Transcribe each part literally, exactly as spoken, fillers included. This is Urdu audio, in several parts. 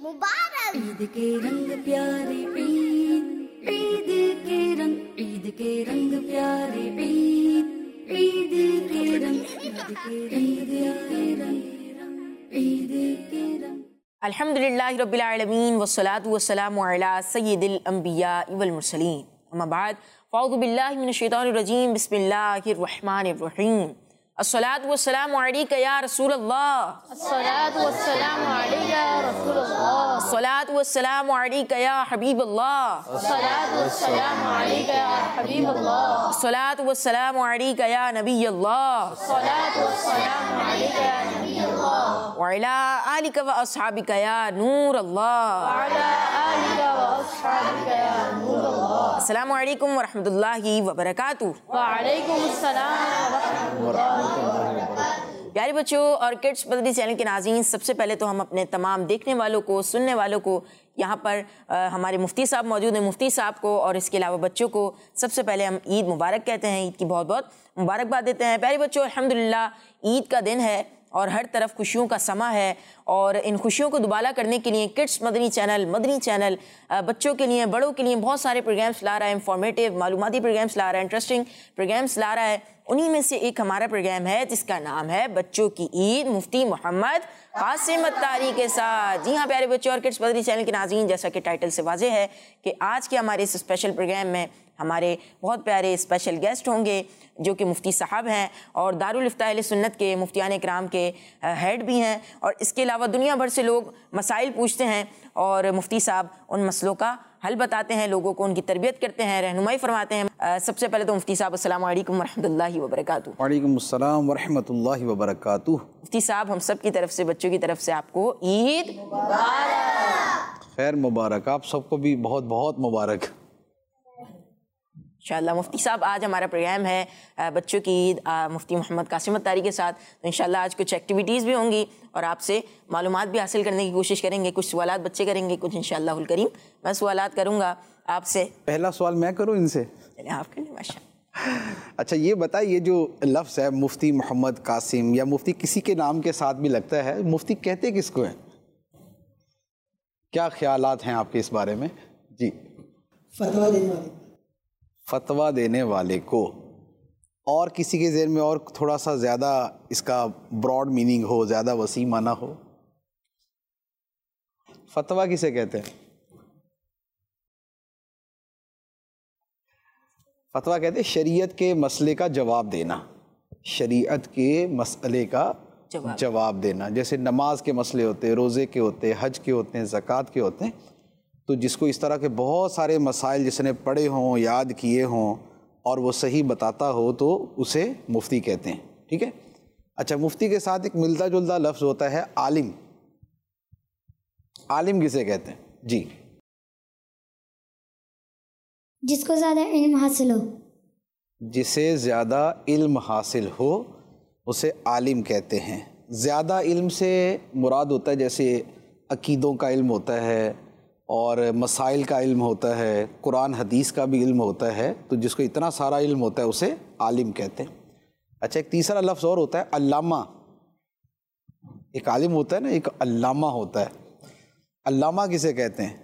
मुबारक। ईद के रंग प्यारे ईद, ईद के रंग, ईद के रंग प्यारे ईद, ईद के रंग, ईद के रंग, ईद के रंग। अल्हम्दुलिल्लाहि रब्बिल आलमीन वस्सलातु वस्सलामु अला सय्यिदिल अंबिया वल मुरसलीन, अम्मा बाद, फ़अऊज़ु बिल्लाहि मिनश शैतानिर रजीम, बिस्मिल्लाहिर रहमानिर रहीम। अस्सलातु वस्सलामु अलैका या रसूल अल्लाह, अस्सलातु वस्सलामु अलैका या रसूल अल्लाह, अस्सलातु वस्सलामु अलैका या हबीब अल्लाह, अस्सलातु वस्सलामु अलैका या हबीब अल्लाह, अस्सलातु वस्सलामु अलैका या नबी अल्लाह, अस्सलातु वस्सलामु अलैका या नबी अल्लाह, व अला आलिका व अस्हाबिका या नूर अल्लाह, व अला आलिका व अस्हाबिका या नूर अल्लाह। अस्सलामु अलैकुम व रहमतुल्लाहि व बरकातुहू। व अलैकुम अस्सलाम व रहमतुल्लाहि। प्यारे बच्चों और किड्स मदनी चैनल के नाज़रीन, सबसे पहले तो हम अपने तमाम देखने वालों को, सुनने वालों को, यहाँ पर आ, हमारे मुफ्ती साहब मौजूद हैं, मुफ्ती साहब को और इसके अलावा बच्चों को सबसे पहले हम ईद मुबारक कहते हैं, ईद की बहुत बहुत मुबारकबाद देते हैं। प्यारे बच्चों, अल्हम्दुलिल्लाह ईद का दिन है और हर तरफ खुशियों का समा है, और इन खुशियों को दुबाला करने के लिए kids Madani channel Madani channel बच्चों के लिए, बड़ों के लिए बहुत सारे प्रोग्राम्स ला रहा है, इंफॉर्मेटिव मालूमाती प्रोग्राम्स ला रहा है, इंटरेस्टिंग प्रोग्राम्स ला रहा है। उन्हीं में से एक हमारा प्रोग्राम है जिसका नाम है बच्चों की ईद, मुफ्ती मोहम्मद कासिम अत्तारी के साथ। जी हाँ प्यारे बच्चों और किड्स मदनी चैनल के नाज़रीन, जैसा कि टाइटल से वाज़ेह है कि आज के हमारे इस स्पेशल प्रोग्राम में हमारे बहुत प्यारे स्पेशल गेस्ट होंगे जो कि मुफ्ती साहब हैं और दारुल इफ्ताह अहले सुन्नत के मुफ्तियान इकराम के हेड भी हैं, और इसके अलावा दुनिया भर से लोग मसाइल पूछते हैं और मुफ्ती साहब उन मसलों का हल बताते हैं, लोगों को उनकी तरबियत करते हैं, रहनुमाई फरमाते हैं। आ, सबसे पहले तो मुफ्ती साहब अस्सलामु अलैकुम वरहमतुल्लाहि वबरकातुहू। वालेकुम अस्सलाम वरहमतुल्लाहि वबरकातुहू। मुफ्ती साहब, हम सब की तरफ से, बच्चों की तरफ से आपको ईद मुबारक। खैर मुबारक, आप सबको भी बहुत बहुत मुबारक। इंशाअल्लाह मुफ्ती साहब, आज हमारा प्रोग्राम है आ, बच्चों की ईद मुफ्ती मोहम्मद कासिम अत्तारी के साथ, तो इंशाअल्लाह आज कुछ एक्टिविटीज़ भी होंगी और आपसे मालूमात भी हासिल करने की कोशिश करेंगे। कुछ सवालात बच्चे करेंगे, कुछ इंशाअल्लाहुल करीम मैं सवालात करूँगा आपसे। पहला सवाल मैं करूँ इनसे? चलिए आप करें। माशा। अच्छा ये बताइए, ये जो लफ्ज़ है मुफ्ती मोहम्मद कासिम या मुफ्ती किसी के नाम के साथ भी लगता है, मुफ्ती कहते किसको हैं? क्या ख्यालात हैं आपके इस बारे में? जी। फतवा देने वाले। फतवा देने वाले को। और किसी के ज़हन में और थोड़ा सा ज़्यादा इसका ब्रॉड मीनिंग हो, ज़्यादा वसी माना हो? फतवा किसे कहते हैं? फतवा कहते हैं शरीयत के मसले का जवाब देना, शरीयत के मसले का जवाब, जवाब देना। जैसे नमाज के मसले होते हैं, रोज़े के होते हैं, हज के होते हैं, ज़कात के होते हैं, तो जिसको इस तरह के बहुत सारे मसाइल जिसने पढ़े हों, याद किए हों और वो सही बताता हो, तो उसे मुफ्ती कहते हैं। ठीक है। अच्छा, मुफ्ती के साथ एक मिलता जुलता लफ्ज़ होता है आलिम। आलिम किसे कहते हैं? जी। जिसको ज़्यादा इल्म हासिल हो। जिसे ज़्यादा इल्म हासिल हो उसे आलिम कहते हैं। ज़्यादा इल्म से मुराद होता है जैसे अकीदों का इल्म होता है और मसाइल का इल्म होता है, कुरान हदीस का भी इल्म होता है, तो जिसको इतना सारा इल्म होता है उसे आलिम कहते हैं। अच्छा, एक तीसरा लफ्ज़ और होता है अल्लामा। एक आलिम होता है ना, एक अल्लामा होता है। अल्लामा किसे कहते हैं?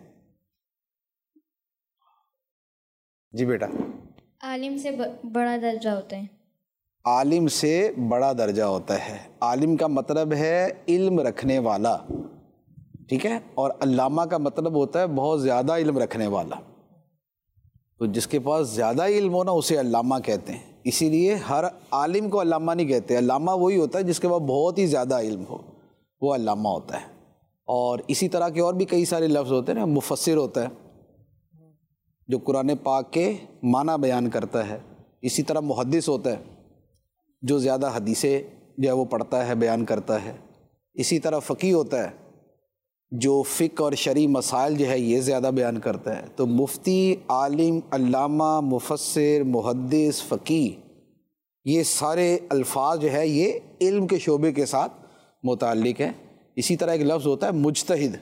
जी बेटा। आलिम से बड़ा दर्जा होता है। आलिम से बड़ा दर्जा होता है। आलिम का मतलब है इल्म रखने वाला, ठीक है, और अल्लामा का मतलब होता है बहुत ज़्यादा इल्म रखने वाला। तो जिसके पास ज़्यादा इल्म हो ना उसे अल्लामा कहते हैं। इसीलिए हर आलिम को अल्लामा नहीं कहते, अल्लामा वही होता है जिसके पास बहुत ही ज़्यादा इल्म हो, वो अल्लामा होता है। और इसी तरह के और भी कई सारे लफ्ज़ होते हैं ना। मुफस्सिर होता है जो कुरान पाक के माना बयान करता है। इसी तरह मुहद्दिस होता है जो ज़्यादा हदीसें जो है वो पढ़ता है, बयान करता है। इसी तरह फ़क़ीह होता है जो फ़िक़्ह और शरई मसाइल जो है ये ज़्यादा बयान करता है। तो मुफ्ती, आलिम, अल्लामा, मुफस्सिर, मुहद्दिस, फ़क़ीह, ये सारे अल्फाज जो है ये इल्म के शोबे के साथ मुताल्लिक़ है। इसी तरह एक लफ्ज़ होता है मुज्तहिद।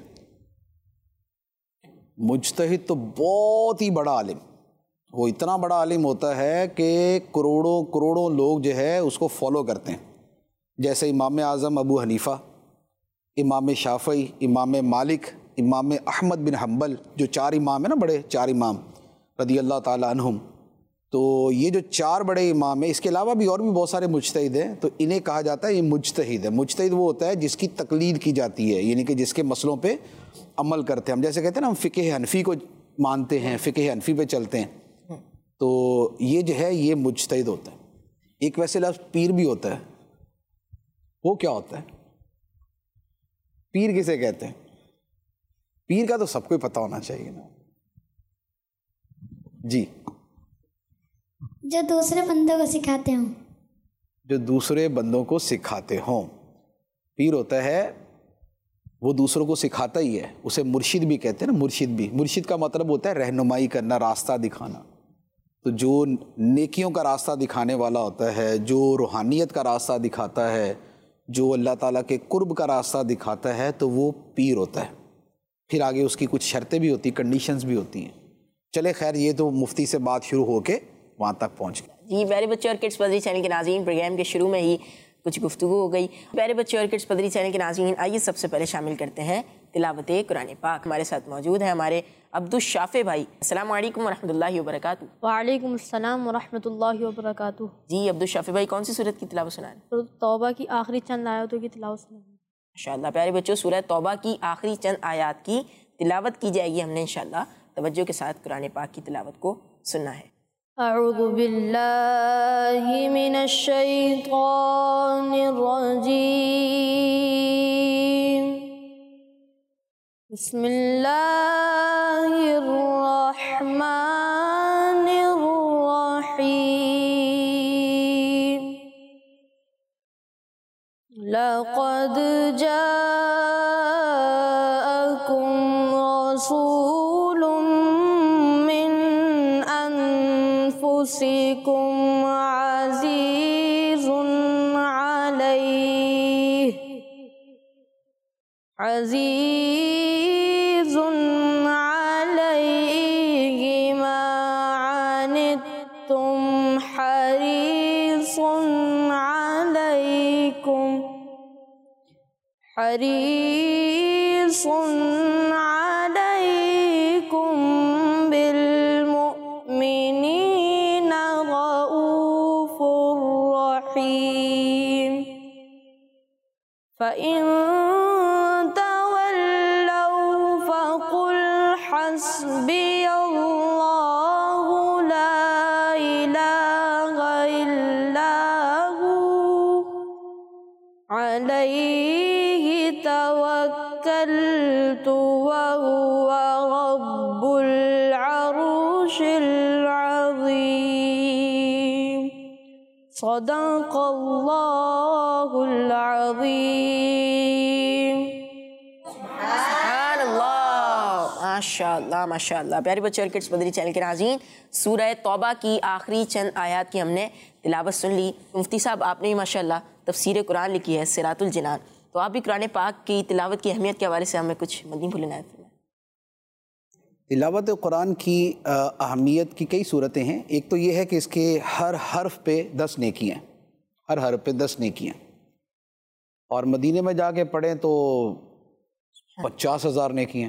मुज्तहिद तो बहुत ही बड़ा आलिम, वो इतना बड़ा आलिम होता है कि करोड़ों करोड़ों लोग जो है उसको फॉलो करते हैं। जैसे इमाम आज़म अबू हनीफ़ा, इमाम शाफ़ई, इमाम मालिक, امام احمد بن حنبل جو چار امام ہیں نا، بڑے چار امام رضی اللہ تعالیٰ عنہم، تو یہ جو چار بڑے امام ہیں، اس کے علاوہ بھی اور بھی بہت سارے مجتہد ہیں، تو انہیں کہا جاتا ہے یہ مجتہد ہے۔ مجتہد وہ ہوتا ہے جس کی تقلید کی جاتی ہے، یعنی کہ جس کے مسئلوں پہ عمل کرتے ہیں۔ ہم جیسے کہتے ہیں نا، ہم فقہ حنفی کو مانتے ہیں، فقہ حنفی پہ چلتے ہیں، تو یہ جو ہے یہ مجتہد ہوتا ہے۔ ایک ویسے لفظ پیر بھی ہوتا ہے، وہ کیا ہوتا ہے؟ پیر کسے کہتے ہیں؟ پیر کا تو سب کو پتہ ہونا چاہیے نا جی۔ جو دوسرے بندوں کو سکھاتے ہوں۔ جو دوسرے بندوں کو سکھاتے ہوں، پیر ہوتا ہے وہ دوسروں کو سکھاتا ہی ہے، اسے مرشد بھی کہتے ہیں نا، مرشد بھی۔ مرشد کا مطلب ہوتا ہے رہنمائی کرنا، راستہ دکھانا۔ تو جو نیکیوں کا راستہ دکھانے والا ہوتا ہے، جو روحانیت کا راستہ دکھاتا ہے، جو اللہ تعالیٰ کے قرب کا راستہ دکھاتا ہے، تو وہ پیر ہوتا ہے۔ پھر آگے اس کی کچھ شرطیں بھی ہوتی، کنڈیشنز بھی ہوتی ہیں۔ چلے خیر، یہ تو مفتی سے بات شروع ہو کے وہاں تک پہنچ گئی۔ جی پیارے بچے اور کڈس پدری چینل کے ناظرین، پروگرام کے شروع میں ہی کچھ گفتگو ہو گئی۔ پیارے بچے اور کڈس پدری چینل کے ناظرین، آئیے سب سے پہلے شامل کرتے ہیں تلاوت قرآن پاک۔ ہمارے ساتھ موجود ہیں ہمارے عبدالشافع بھائی۔ السلام علیکم ورحمۃ اللہ وبرکاتہ۔ وعلیکم السلام ورحمۃ اللہ وبرکاتہ۔ جی عبدالشافع بھائی، کون سی صورت کی تلاوت سنائیں؟ سورۃ توبہ کی آخری چند آیاتوں کی تلاوت سنائیں۔ ماشاءاللہ پیارے بچوں، سورہ توبہ کی آخری چند آیات کی تلاوت کی جائے گی۔ ہم نے انشاءاللہ توجہ کے ساتھ قرآن پاک کی تلاوت کو سننا ہے۔ اعوذ باللہ من الشیطان الرجیم، بسم اللہ الرحمن الرحیم، لقد جاءکم رسول من انفسکم عزیز علیہ عزیز علیہ ما عنتم حریص علیکم حریص علیکم بالمؤمنین رؤوف رحیم، فإن تولوا فقل حسبی اللہ لا الہ الا ہو علیہ توکلت وہو رب العرش العظیم، صدق اللہ العظیم۔ سبحان اللہ، ماشاء اللہ ماشاء اللہ۔ پیارے بچے اور کڈس پدری چینل کے ناظرین، سورہ توبہ کی آخری چند آیات کی ہم نے تلاوت سن لی۔ مفتی صاحب، آپ نے بھی ماشاء اللہ تفسیر قرآن لکھی ہے، صراط الجنان، تو آپ بھی قرآن پاک کی تلاوت کی اہمیت کے حوالے سے ہمیں کچھ مدنی پھول عنایت فرمائیں۔ تلاوت قرآن کی اہمیت کی کئی صورتیں ہیں۔ ایک تو یہ ہے کہ اس کے ہر حرف پہ دس نیکیاں ہیں، ہر حرف پہ دس نیکیاں، اور مدینے میں جا کے پڑھیں تو پچاس ہزار نیکیاں،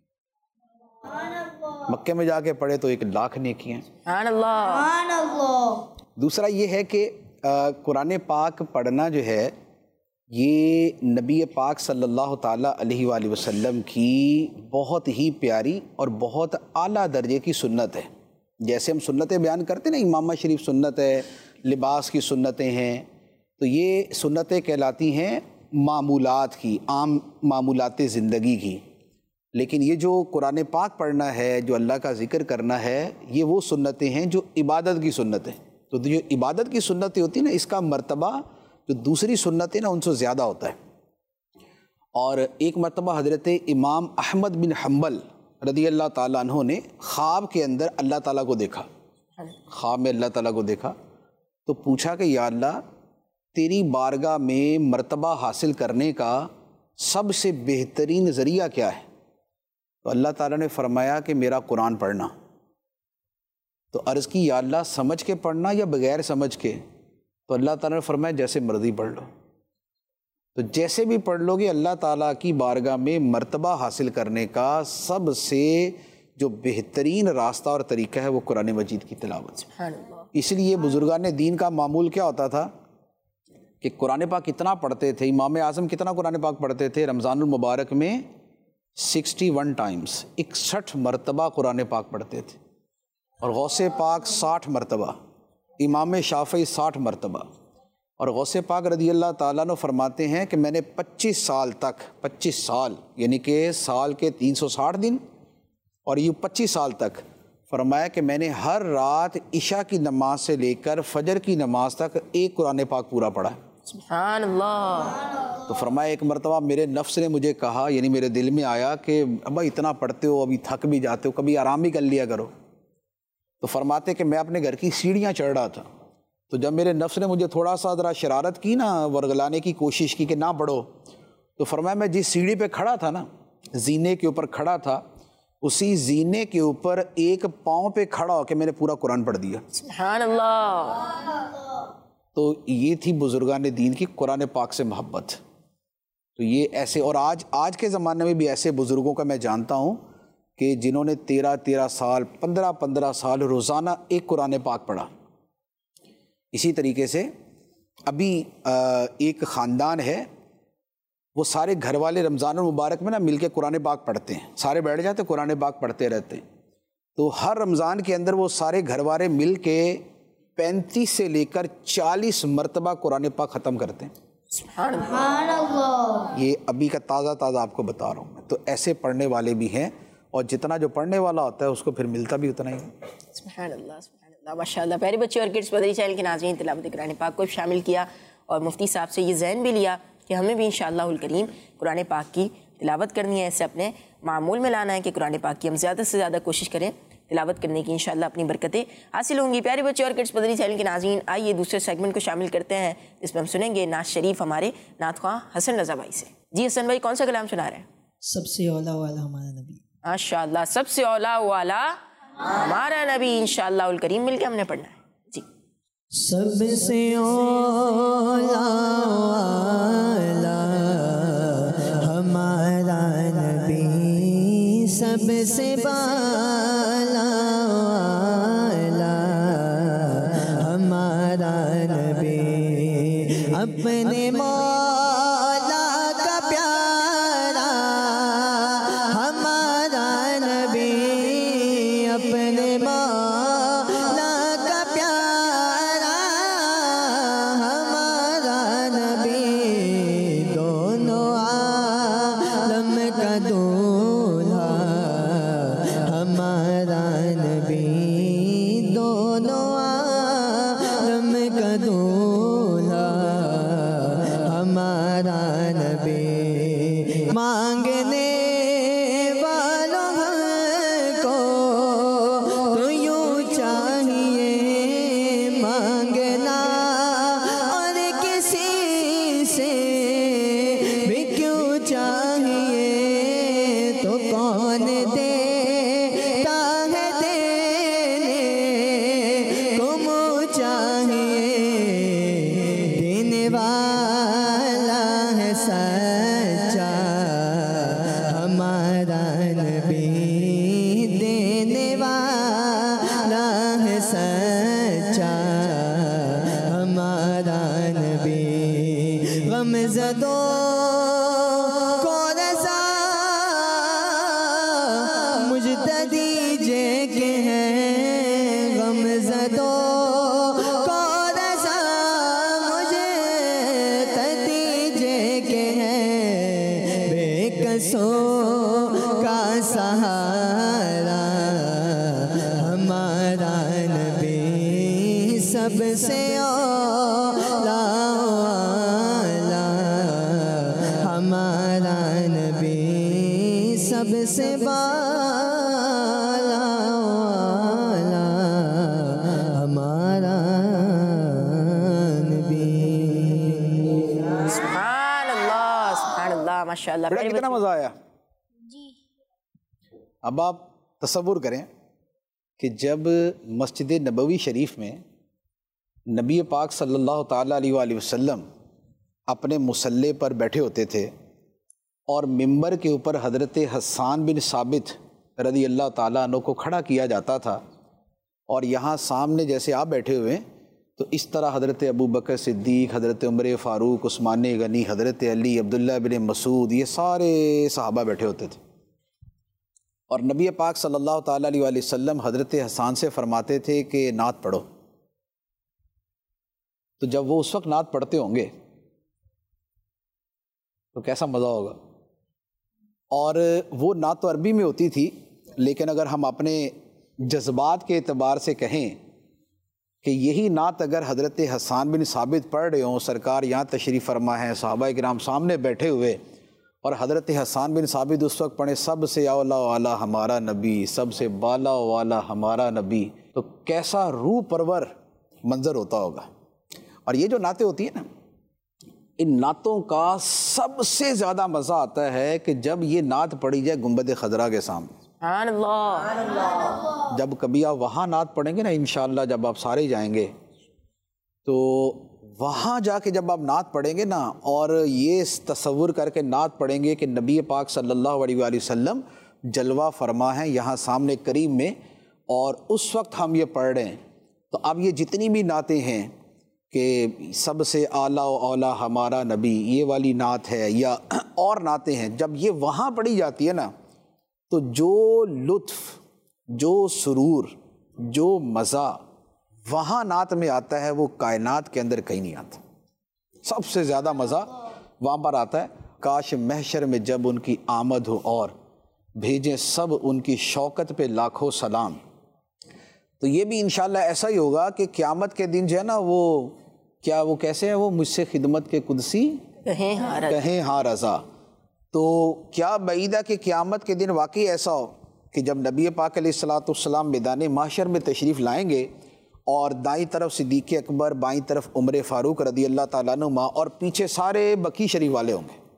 مکے میں جا کے پڑھے تو ایک لاکھ نیکیاں۔ سبحان اللہ۔ دوسرا یہ ہے کہ قرآن پاک پڑھنا جو ہے یہ نبی پاک صلی اللہ تعالیٰ علیہ وآلہ وسلم کی بہت ہی پیاری اور بہت اعلیٰ درجے کی سنت ہے۔ جیسے ہم سنتیں بیان کرتے ہیں نا، امامہ شریف سنت ہے، لباس کی سنتیں ہیں، تو یہ سنتیں کہلاتی ہیں معمولات کی، عام معمولات زندگی کی۔ لیکن یہ جو قرآن پاک پڑھنا ہے، جو اللہ کا ذکر کرنا ہے، یہ وہ سنتیں ہیں جو عبادت کی سنتیں۔ تو جو عبادت کی سنتیں ہوتی ہیں نا، اس کا مرتبہ جو دوسری سنتیں نا ان سے زیادہ ہوتا ہے۔ اور ایک مرتبہ حضرت امام احمد بن حنبل رضی اللہ تعالیٰ عنہ نے خواب کے اندر اللہ تعالیٰ کو دیکھا، خواب میں اللہ تعالیٰ کو دیکھا، تو پوچھا کہ یا اللہ، تیری بارگاہ میں مرتبہ حاصل کرنے کا سب سے بہترین ذریعہ کیا ہے؟ تو اللہ تعالیٰ نے فرمایا کہ میرا قرآن پڑھنا۔ تو عرض کی یا اللہ، سمجھ کے پڑھنا یا بغیر سمجھ کے؟ تو اللہ تعالیٰ نے فرمایا جیسے مرضی پڑھ لو۔ تو جیسے بھی پڑھ لو گے اللہ تعالیٰ کی بارگاہ میں مرتبہ حاصل کرنے کا سب سے جو بہترین راستہ اور طریقہ ہے وہ قرآن مجید کی تلاوت سے۔ اس لیے بزرگان دین کا معمول کیا ہوتا تھا کہ قرآن پاک کتنا پڑھتے تھے؟ امام اعظم کتنا قرآن پاک پڑھتے تھے؟ رمضان المبارک میں سکسٹی ون ٹائمز، اکسٹھ مرتبہ قرآن پاک پڑھتے تھے، اور غوث پاک ساٹھ مرتبہ، امام شافعی ساٹھ مرتبہ، اور غوث پاک رضی اللہ تعالیٰ عنہ فرماتے ہیں کہ میں نے پچیس سال تک، پچیس سال یعنی کہ سال کے تین سو ساٹھ دن اور یہ پچیس سال تک فرمایا کہ میں نے ہر رات عشاء کی نماز سے لے کر فجر کی نماز تک ایک قرآن پاک پورا پڑھا۔ سبحان اللہ۔ تو فرمایا ایک مرتبہ میرے نفس نے مجھے کہا، یعنی میرے دل میں آیا کہ ابا اتنا پڑھتے ہو، ابھی تھک بھی جاتے ہو، کبھی آرام بھی کر لیا کرو۔ تو فرماتے کہ میں اپنے گھر کی سیڑھیاں چڑھ رہا تھا، تو جب میرے نفس نے مجھے تھوڑا سا ذرا شرارت کی نا، ورگلانے کی کوشش کی کہ نہ پڑھو، تو فرمایا میں جس سیڑھی پہ کھڑا تھا نا، زینے کے اوپر کھڑا تھا، اسی زینے کے اوپر ایک پاؤں پہ کھڑا ہو کے میں نے پورا قرآن پڑھ دیا۔ سبحان اللہ۔ تو یہ تھی بزرگان دین کی قرآن پاک سے محبت۔ تو یہ ایسے، اور آج آج کے زمانے میں بھی ایسے بزرگوں کا میں جانتا ہوں کہ جنہوں نے تیرہ تیرہ سال، پندرہ پندرہ سال روزانہ ایک قرآن پاک پڑھا۔ اسی طریقے سے ابھی ایک خاندان ہے، وہ سارے گھر والے رمضان المبارک میں نا مل کے قرآن پاک پڑھتے ہیں، سارے بیٹھ جاتے قرآن پاک پڑھتے رہتے ہیں۔ تو ہر رمضان کے اندر وہ سارے گھر والے مل کے پینتیس سے لے کر چالیس مرتبہ قرآن پاک ختم کرتے ہیں۔ سبحان اللہ۔ یہ ابھی کا تازہ تازہ آپ کو بتا رہا ہوں میں۔ تو ایسے پڑھنے والے بھی ہیں، اور جتنا جو پڑھنے والا ہوتا ہے اس کو پھر ملتا بھی اتنا ہی۔ سبحان اللہ، سبحان اللہ، ماشاء اللہ۔ پیارے بچے اور کڈس مدنی چینل کے ناظرین، تلاوت قرآن پاک کو شامل کیا، اور مفتی صاحب سے یہ ذہن بھی لیا کہ ہمیں بھی انشاءاللہ الکریم قرآن پاک کی تلاوت کرنی ہے، اسے اپنے معمول میں لانا ہے کہ قرآن پاک کی ہم زیادہ سے زیادہ کوشش کریں تلاوت کرنے کی، انشاءاللہ اپنی برکتیں حاصل ہوں گی۔ پیارے بچے اور کڈس مدنی چینل کے ناظرین، آئیے دوسرے سیگمنٹ کو شامل کرتے ہیں، جس میں ہم سنیں گے نعت شریف ہمارے نعت خواں حسن رضا بھائی سے۔ جی حسن بھائی، کون سا کلام سنا رہے ہیں؟ سب سے اولا والا ہمارا نبی۔ ماشاء اللہ، سب سے اولا والا ہمارا نبی، انشاءاللہ الکریم مل کے ہم نے پڑھنا ہے۔ جی۔ سب سے اولا والا ہمارا نبی، سب سے بالا والا ہمارا نبی، اپنے مولا کا پیارا ہمارا نبی، اپنے مولا کا پیارا ہمارا نبی، دونوں عالم کا دولہا ہمارا نبی، دونوں عالم کا دولہا ہمارا نبی، مانگنے والوں کو تو یوں چاہیے مانگنا، اور کسی سے بھی کیوں چاہیے تو کون دیتا ہے دینے کو منہ چاہیے، دینے والا ہے سچا ہمارا نبی، دینے والا ہے سچا ہمارا نبی، غم زدوں کو رضا مجتدی جے کے ہیں، غم زدوں کو رضا مجتدی جے کے ہیں، بے کسوں کا سہارا ہمارا نبی، سب سے اولا والا ہمارا نبی، سب سے بالا والا ہمارا نبی۔ سبحان اللہ، سبحان اللہ، ماشاء اللہ۔ بیٹا پیارے کتنا بچے، مزہ آیا؟ اب آپ تصور کریں کہ جب مسجد نبوی شریف میں نبی پاک صلی اللہ تعالیٰ علیہ وآلہ وسلم اپنے مصلے پر بیٹھے ہوتے تھے اور ممبر کے اوپر حضرت حسان بن ثابت رضی اللہ تعالیٰ عنہ کو کھڑا کیا جاتا تھا، اور یہاں سامنے جیسے آپ بیٹھے ہوئے ہیں تو اس طرح حضرت ابو بکر صدیق، حضرت عمر فاروق، عثمان غنی، حضرت علی، عبداللہ بن مسعود، یہ سارے صحابہ بیٹھے ہوتے تھے۔ اور نبی پاک صلی اللہ تعالیٰ علیہ وآلہ وسلم حضرت حسان سے فرماتے تھے کہ نعت پڑھو، تو جب وہ اس وقت نعت پڑھتے ہوں گے تو کیسا مزہ ہوگا۔ اور وہ نعت تو عربی میں ہوتی تھی، لیکن اگر ہم اپنے جذبات کے اعتبار سے کہیں کہ یہی نعت اگر حضرت حسان بن ثابت پڑھ رہے ہوں، سرکار یہاں تشریف فرما ہے، صحابہ کرام سامنے بیٹھے ہوئے، اور حضرت حسان بن ثابت اس وقت پڑھیں سب سے اولا والا ہمارا نبی، سب سے بالا والا ہمارا نبی، تو کیسا روح پرور منظر ہوتا ہوگا۔ اور یہ جو نعتیں ہوتی ہیں نا، ان نعتوں کا سب سے زیادہ مزہ آتا ہے کہ جب یہ نعت پڑھی جائے گنبد خضرا کے سامنے۔ سبحان اللہ۔ جب کبھی آپ وہاں نعت پڑھیں گے نا انشاءاللہ، جب آپ سارے جائیں گے تو وہاں جا کے جب آپ نعت پڑھیں گے نا، اور یہ تصور کر کے نعت پڑھیں گے کہ نبی پاک صلی اللہ علیہ وآلہ وسلم جلوہ فرما ہیں یہاں سامنے کریم میں، اور اس وقت ہم یہ پڑھ رہے ہیں، تو اب یہ جتنی بھی نعتیں ہیں کہ سب سے اعلیٰ و اولا ہمارا نبی، یہ والی نعت ہے یا اور نعتیں ہیں، جب یہ وہاں پڑھی جاتی ہے نا تو جو لطف، جو سرور، جو مزہ وہاں نعت میں آتا ہے وہ کائنات کے اندر کہیں نہیں آتا۔ سب سے زیادہ مزہ وہاں پر آتا ہے۔ کاش محشر میں جب ان کی آمد ہو اور بھیجیں سب ان کی شوکت پہ لاکھوں سلام، تو یہ بھی انشاءاللہ ایسا ہی ہوگا کہ قیامت کے دن جو ہے نا، وہ کیا وہ کیسے ہیں، وہ مجھ سے خدمت کے قدسی کہیں ہاں رضا، کہیں ہاں رضا۔ تو کیا بعید ہے کہ قیامت کے دن واقعی ایسا ہو کہ جب نبی پاک علیہ الصلوۃ والسلام میدان محشر میں تشریف لائیں گے، اور دائیں طرف صدیق اکبر، بائیں طرف عمر فاروق رضی اللہ تعالیٰ عنہ، اور پیچھے سارے بقی شریف والے ہوں گے،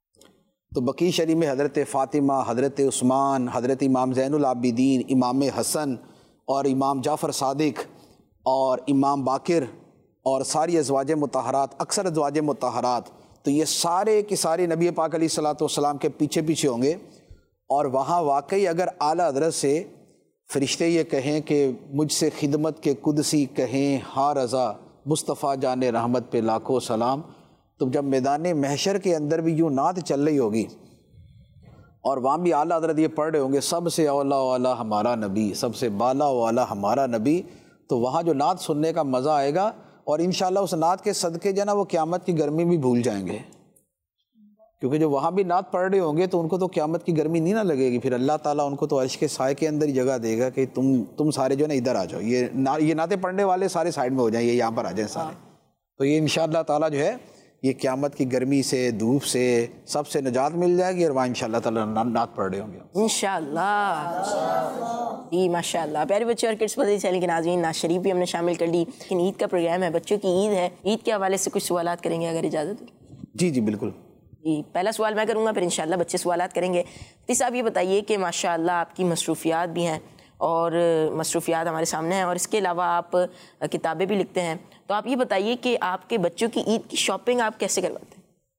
تو بقی شریف میں حضرت فاطمہ، حضرت عثمان، حضرت امام زین العابدین، امام حسن اور امام جعفر صادق اور امام باقر اور ساری ازواج مطہرات، اکثر ازواج مطہرات، تو یہ سارے کے سارے نبی پاک علیہ الصلوۃ والسلام کے پیچھے پیچھے ہوں گے۔ اور وہاں واقعی اگر اعلیٰ حضرت سے فرشتے یہ کہیں کہ مجھ سے خدمت کے قدسی کہیں ہاں رضا، مصطفیٰ جان رحمت پہ لاکھوں سلام، تو جب میدان محشر کے اندر بھی یوں نعت چل رہی ہوگی اور وہاں بھی اعلیٰ حضرت یہ پڑھ رہے ہوں گے سب سے اولا والا ہمارا نبی، سب سے بالا والا ہمارا نبی، تو وہاں جو نعت سننے کا مزہ آئے گا، اور انشاءاللہ اس نعت کے صدقے جو ہے نا وہ قیامت کی گرمی بھی بھول جائیں گے، کیونکہ جو وہاں بھی نعت پڑھ رہے ہوں گے تو ان کو تو قیامت کی گرمی نہیں نہ لگے گی، پھر اللہ تعالیٰ ان کو تو عرش کے سائے کے اندر ہی جگہ دے گا کہ تم تم سارے جو ہے نا ادھر آ جاؤ، یہ یہ نعتیں پڑھنے والے سارے سائڈ میں ہو جائیں، یہ یہاں پر آ جائیں سارے، تو یہ انشاءاللہ تعالیٰ جو ہے یہ قیامت کی گرمی سے، دھوپ سے، سب سے نجات مل جائے گی، اور وہاں انشاءاللہ تعالیٰ نعت پڑھ رہے ہوں گے انشاءاللہ۔ جی ماشاءاللہ، پیارے بچے اور کڈس مدنی چینل کے ناظرین، نعت شریف بھی ہم نے شامل کر لی، لیکن عید کا پروگرام ہے، بچوں کی عید ہے، عید کے حوالے سے کچھ سوالات کریں گے اگر اجازت ہو؟ جی جی بالکل۔ جی پہلا سوال میں کروں گا، پھر انشاءاللہ بچے سوالات کریں گے۔ مفتی صاحب یہ بتائیے کہ ماشاءاللہ آپ کی مصروفیات بھی ہیں، اور مصروفیات ہمارے سامنے ہیں، اور اس کے علاوہ آپ کتابیں بھی لکھتے ہیں، تو آپ یہ بتائیے کہ آپ کے بچوں کی عید کی شاپنگ آپ کیسے کرواتے ہیں؟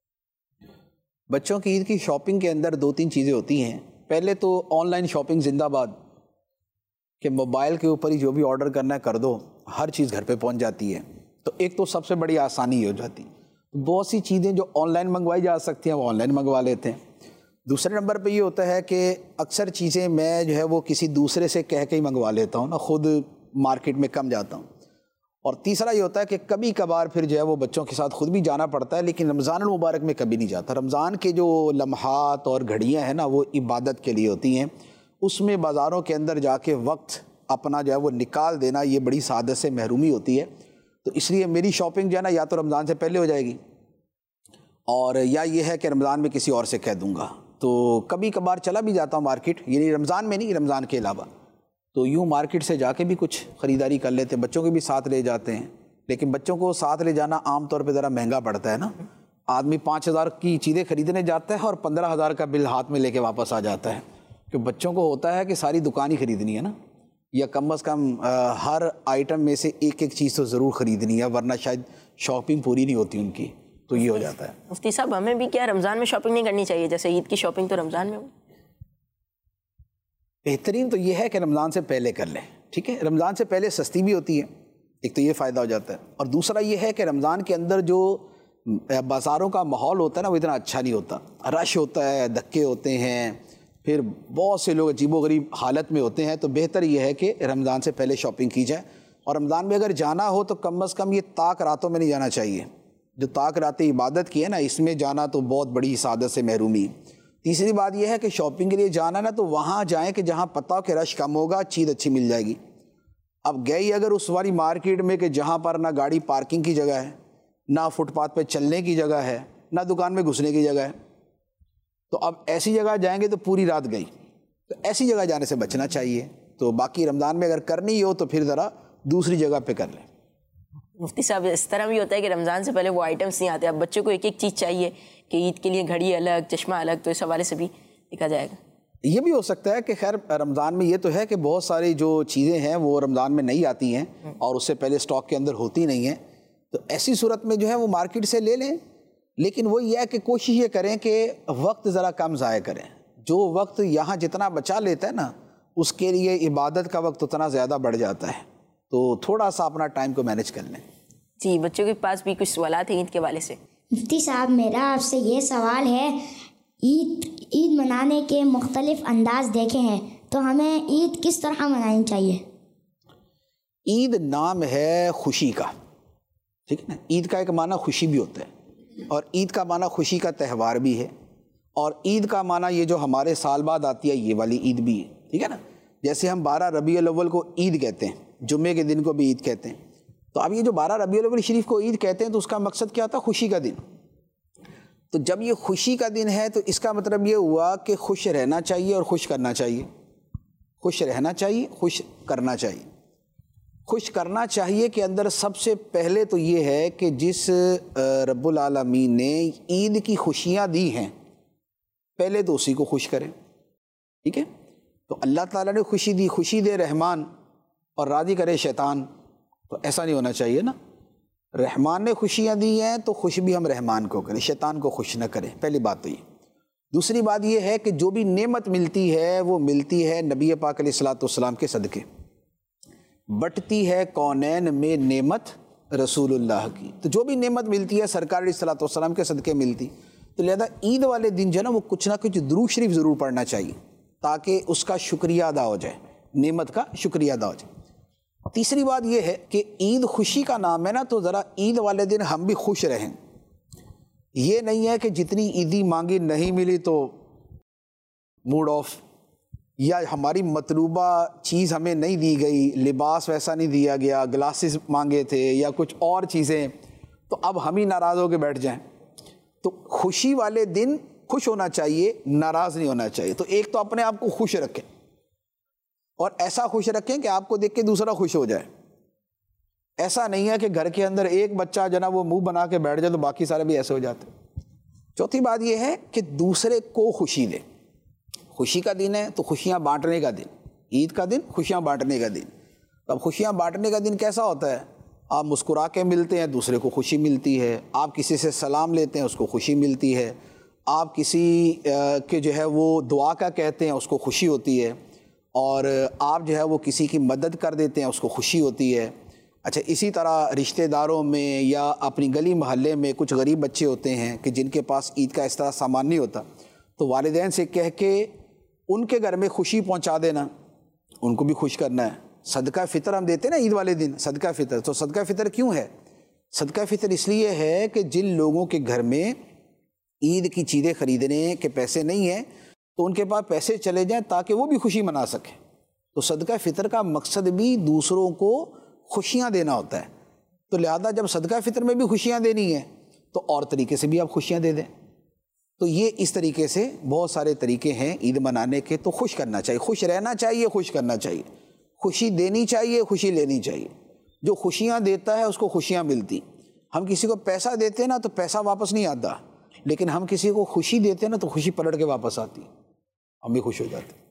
بچوں کی عید کی شاپنگ کے اندر دو تین چیزیں ہوتی ہیں۔ پہلے تو آن لائن شاپنگ زندہ باد، کہ موبائل کے اوپر ہی جو بھی آرڈر کرنا ہے کر دو، ہر چیز گھر پہ پہنچ جاتی ہے، تو ایک تو سب سے بڑی آسانی یہ ہو جاتی ہے۔ بہت سی چیزیں جو آن لائن منگوائی جا سکتی ہیں وہ آن لائن منگوا لیتے ہیں۔ دوسرے نمبر پہ یہ ہوتا ہے کہ اکثر چیزیں میں جو ہے وہ کسی دوسرے سے کہہ کے ہی منگوا لیتا ہوں نا، خود مارکیٹ میں کم جاتا ہوں۔ اور تیسرا یہ ہوتا ہے کہ کبھی کبھار پھر جو ہے وہ بچوں کے ساتھ خود بھی جانا پڑتا ہے، لیکن رمضان المبارک میں کبھی نہیں جاتا۔ رمضان کے جو لمحات اور گھڑیاں ہیں نا وہ عبادت کے لیے ہوتی ہیں، اس میں بازاروں کے اندر جا کے وقت اپنا جو ہے وہ نکال دینا یہ بڑی سعادت سے محرومی ہوتی ہے، تو اس لیے میری شاپنگ جو ہے نا یا تو رمضان سے پہلے ہو جائے گی، اور یا یہ ہے کہ رمضان میں کسی اور سے کہہ دوں گا۔ تو کبھی کبھار چلا بھی جاتا ہوں مارکیٹ، یعنی رمضان میں نہیں، رمضان کے علاوہ، تو یوں مارکیٹ سے جا کے بھی کچھ خریداری کر لیتے ہیں، بچوں کے بھی ساتھ لے جاتے ہیں، لیکن بچوں کو ساتھ لے جانا عام طور پہ ذرا مہنگا پڑتا ہے نا، آدمی پانچ ہزار کی چیزیں خریدنے جاتا ہے اور پندرہ ہزار کا بل ہاتھ میں لے کے واپس آ جاتا ہے، کہ بچوں کو ہوتا ہے کہ ساری دکان ہی خریدنی ہے نا، یا کم از کم ہر آئٹم میں سے ایک ایک چیز تو ضرور خریدنی ہے، ورنہ شاید شاپنگ پوری نہیں ہوتی ان کی۔ تو یہ ہو جاتا ہے. مفتی صاحب ہمیں بھی کیا رمضان میں شاپنگ نہیں کرنی چاہیے؟ جیسے عید کی شاپنگ تو رمضان میں ہو. بہترین تو یہ ہے کہ رمضان سے پہلے کر لیں. ٹھیک ہے, رمضان سے پہلے سستی بھی ہوتی ہے, ایک تو یہ فائدہ ہو جاتا ہے, اور دوسرا یہ ہے کہ رمضان کے اندر جو بازاروں کا ماحول ہوتا ہے نا وہ اتنا اچھا نہیں ہوتا, رش ہوتا ہے, دھکے ہوتے ہیں, پھر بہت سے لوگ عجیب و غریب حالت میں ہوتے ہیں. تو بہتر یہ ہے کہ رمضان سے پہلے شاپنگ کی جائے, اور رمضان میں اگر جانا ہو تو کم از کم یہ طاق راتوں میں نہیں جانا چاہیے. جو طاق راتیں عبادت کی ہے نا, اس میں جانا تو بہت بڑی سعادت سے محرومی. تیسری بات یہ ہے کہ شاپنگ کے لیے جانا نا تو وہاں جائیں کہ جہاں پتہ ہو کہ رش کم ہوگا, چیز اچھی مل جائے گی. اب گئی اگر اس والی مارکیٹ میں کہ جہاں پر نہ گاڑی پارکنگ کی جگہ ہے, نہ فٹ پاتھ پہ چلنے کی جگہ ہے, نہ دکان میں گھسنے کی جگہ ہے, تو اب ایسی جگہ جائیں گے تو پوری رات گئی. تو ایسی جگہ جانے سے بچنا چاہیے. تو باقی رمضان میں اگر کرنی ہو تو پھر ذرا دوسری جگہ پہ کر لیں. مفتی صاحب اس طرح بھی ہوتا ہے کہ رمضان سے پہلے وہ آئٹمس نہیں آتے, اب بچوں کو ایک ایک چیز چاہیے کہ عید کے لیے گھڑی الگ, چشمہ الگ, تو اس حوالے سے بھی دیکھا جائے گا. یہ بھی ہو سکتا ہے کہ خیر رمضان میں یہ تو ہے کہ بہت ساری جو چیزیں ہیں وہ رمضان میں نہیں آتی ہیں اور اس سے پہلے اسٹاک کے اندر ہوتی نہیں ہیں, تو ایسی صورت میں جو ہے وہ مارکیٹ سے لے لیں. لیکن وہ یہ ہے کہ کوشش یہ کریں کہ وقت ذرا کم ضائع کریں. جو وقت یہاں جتنا بچا لیتا ہے نا, اس کے لیے عبادت کا وقت اتنا زیادہ بڑھ جاتا ہے. تو تھوڑا سا اپنا ٹائم کو مینیج کر لیں. جی, بچوں کے پاس بھی کچھ سوالات ہیں عید کے حوالے سے. مفتی صاحب میرا آپ سے یہ سوال ہے, عید عید منانے کے مختلف انداز دیکھے ہیں, تو ہمیں عید کس طرح منانی چاہیے؟ عید نام ہے خوشی کا, ٹھیک ہے نا. عید کا ایک معنی خوشی بھی ہوتا ہے, اور عید کا معنی خوشی کا تہوار بھی ہے, اور عید کا معنی یہ جو ہمارے سال بعد آتی ہے یہ والی عید بھی ہے, ٹھیک ہے نا. جیسے ہم بارہ ربیع الاول کو عید کہتے ہیں, جمعے کے دن کو بھی عید کہتے ہیں. تو اب یہ جو بارہ ربیع الاول شریف کو عید کہتے ہیں تو اس کا مقصد کیا تھا؟ خوشی کا دن. تو جب یہ خوشی کا دن ہے تو اس کا مطلب یہ ہوا کہ خوش رہنا چاہیے اور خوش کرنا چاہیے. خوش رہنا چاہیے, خوش کرنا چاہیے. خوش کرنا چاہیے کہ اندر سب سے پہلے تو یہ ہے کہ جس رب العالمین نے عید کی خوشیاں دی ہیں پہلے تو اسی کو خوش کریں, ٹھیک ہے. تو اللہ تعالیٰ نے خوشی دی, خوشی دے رحمان اور راضی کرے شیطان, تو ایسا نہیں ہونا چاہیے نا. رحمان نے خوشیاں دی ہیں تو خوش بھی ہم رحمان کو کریں, شیطان کو خوش نہ کریں. پہلی بات تو یہ. دوسری بات یہ ہے کہ جو بھی نعمت ملتی ہے وہ ملتی ہے نبی پاک علیہ الصلوۃ والسلام کے صدقے. بٹتی ہے کونین میں نعمت رسول اللہ کی, تو جو بھی نعمت ملتی ہے سرکار علیہ الصلوۃ والسلام کے صدقے ملتی. تو لہذا عید والے دن جو ہے نا وہ کچھ نہ کچھ درود شریف ضرور پڑھنا چاہیے تاکہ اس کا شکریہ ادا ہو جائے, نعمت کا شکریہ ادا ہو جائے. تیسری بات یہ ہے کہ عید خوشی کا نام ہے نا, تو ذرا عید والے دن ہم بھی خوش رہیں. یہ نہیں ہے کہ جتنی عیدی مانگی نہیں ملی تو موڈ آف, یا ہماری مطلوبہ چیز ہمیں نہیں دی گئی, لباس ویسا نہیں دیا گیا, گلاسز مانگے تھے یا کچھ اور چیزیں, تو اب ہم ہی ناراض ہو کے بیٹھ جائیں. تو خوشی والے دن خوش ہونا چاہیے, ناراض نہیں ہونا چاہیے. تو ایک تو اپنے آپ کو خوش رکھیں, اور ایسا خوش رکھیں کہ آپ کو دیکھ کے دوسرا خوش ہو جائے. ایسا نہیں ہے کہ گھر کے اندر ایک بچہ جو نا وہ منہ بنا کے بیٹھ جائے تو باقی سارے بھی ایسے ہو جاتے. چوتھی بات یہ ہے کہ دوسرے کو خوشی دے. خوشی کا دن ہے تو خوشیاں بانٹنے کا دن, عید کا دن خوشیاں بانٹنے کا دن. اب خوشیاں بانٹنے کا دن کیسا ہوتا ہے؟ آپ مسکرا کے ملتے ہیں, دوسرے کو خوشی ملتی ہے. آپ کسی سے سلام لیتے ہیں, اس کو خوشی ملتی ہے. آپ کسی کے جو ہے وہ دعا کا کہتے ہیں, اس کو خوشی ہوتی ہے. اور آپ جو ہے وہ کسی کی مدد کر دیتے ہیں, اس کو خوشی ہوتی ہے. اچھا, اسی طرح رشتہ داروں میں یا اپنی گلی محلے میں کچھ غریب بچے ہوتے ہیں کہ جن کے پاس عید کا اس طرح سامان نہیں ہوتا, تو والدین سے کہہ کے ان کے گھر میں خوشی پہنچا دینا, ان کو بھی خوش کرنا ہے. صدقہ فطر ہم دیتے ہیں نا عید والے دن, صدقہ فطر. تو صدقہ فطر کیوں ہے؟ صدقہ فطر اس لیے ہے کہ جن لوگوں کے گھر میں عید کی چیزیں خریدنے کے پیسے نہیں ہیں تو ان کے پاس پیسے چلے جائیں تاکہ وہ بھی خوشی منا سکیں. تو صدقہ فطر کا مقصد بھی دوسروں کو خوشیاں دینا ہوتا ہے. تو لہذا جب صدقہ فطر میں بھی خوشیاں دینی ہیں تو اور طریقے سے بھی آپ خوشیاں دے دیں. تو یہ اس طریقے سے بہت سارے طریقے ہیں عید منانے کے. تو خوش کرنا چاہیے, خوش رہنا چاہیے, خوش کرنا چاہیے, خوشی دینی چاہیے, خوشی لینی چاہیے. جو خوشیاں دیتا ہے اس کو خوشیاں ملتی. ہم کسی کو پیسہ دیتے ہیں نا تو پیسہ واپس نہیں آتا, لیکن ہم کسی کو خوشی دیتے ہیں نا تو خوشی پلٹ کے واپس آتی, ہم بھی خوش ہو جاتے ہیں.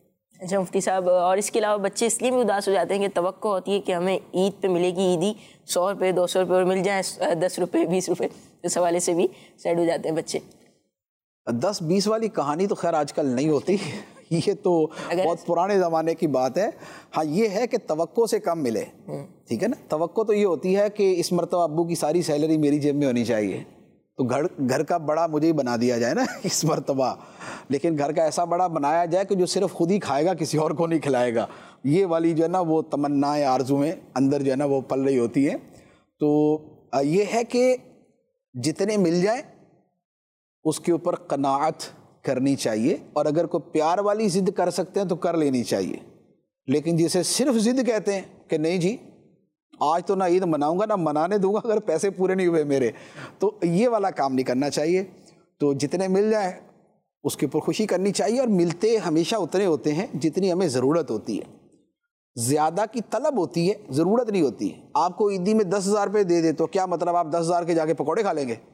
اچھا مفتی صاحب، اور اس کے علاوہ بچے اس لیے بھی اداس ہو جاتے ہیں کہ توقع ہوتی ہے کہ ہمیں عید پہ ملے گی عیدی سو روپے دو سو روپے اور مل جائیں دس روپے بیس روپے، اس حوالے سے بھی سیڈ ہو جاتے ہیں بچے. دس بیس والی کہانی تو خیر آج کل نہیں ہوتی، یہ تو بہت پرانے زمانے کی بات ہے. ہاں یہ ہے کہ توقع سے کم ملے، ٹھیک ہے نا. توقع تو یہ ہوتی ہے کہ اس مرتبہ ابو کی ساری سیلری میری جیب میں ہونی چاہیے، تو گھر گھر کا بڑا مجھے ہی بنا دیا جائے نا اس مرتبہ. لیکن گھر کا ایسا بڑا بنایا جائے کہ جو صرف خود ہی کھائے گا، کسی اور کو نہیں کھلائے گا. یہ والی جو ہے نا وہ تمنائیں آرزویں اندر جو ہے نا وہ پل رہی ہوتی ہیں. تو یہ ہے کہ جتنے مل جائیں اس کے اوپر قناعت کرنی چاہیے، اور اگر کوئی پیار والی ضد کر سکتے ہیں تو کر لینی چاہیے. لیکن جسے صرف ضد کہتے ہیں کہ نہیں جی آج تو نہ عید مناؤں گا نہ منانے دوں گا اگر پیسے پورے نہیں ہوئے میرے، تو یہ والا کام نہیں کرنا چاہیے. تو جتنے مل جائیں اس کے اوپر خوشی کرنی چاہیے، اور ملتے ہمیشہ اتنے ہوتے ہیں جتنی ہمیں ضرورت ہوتی ہے. زیادہ کی طلب ہوتی ہے، ضرورت نہیں ہوتی. آپ کو عیدی میں دس ہزار روپے دے دے تو کیا مطلب آپ دس ہزار کے جا کے پکوڑے کھا لیں گے،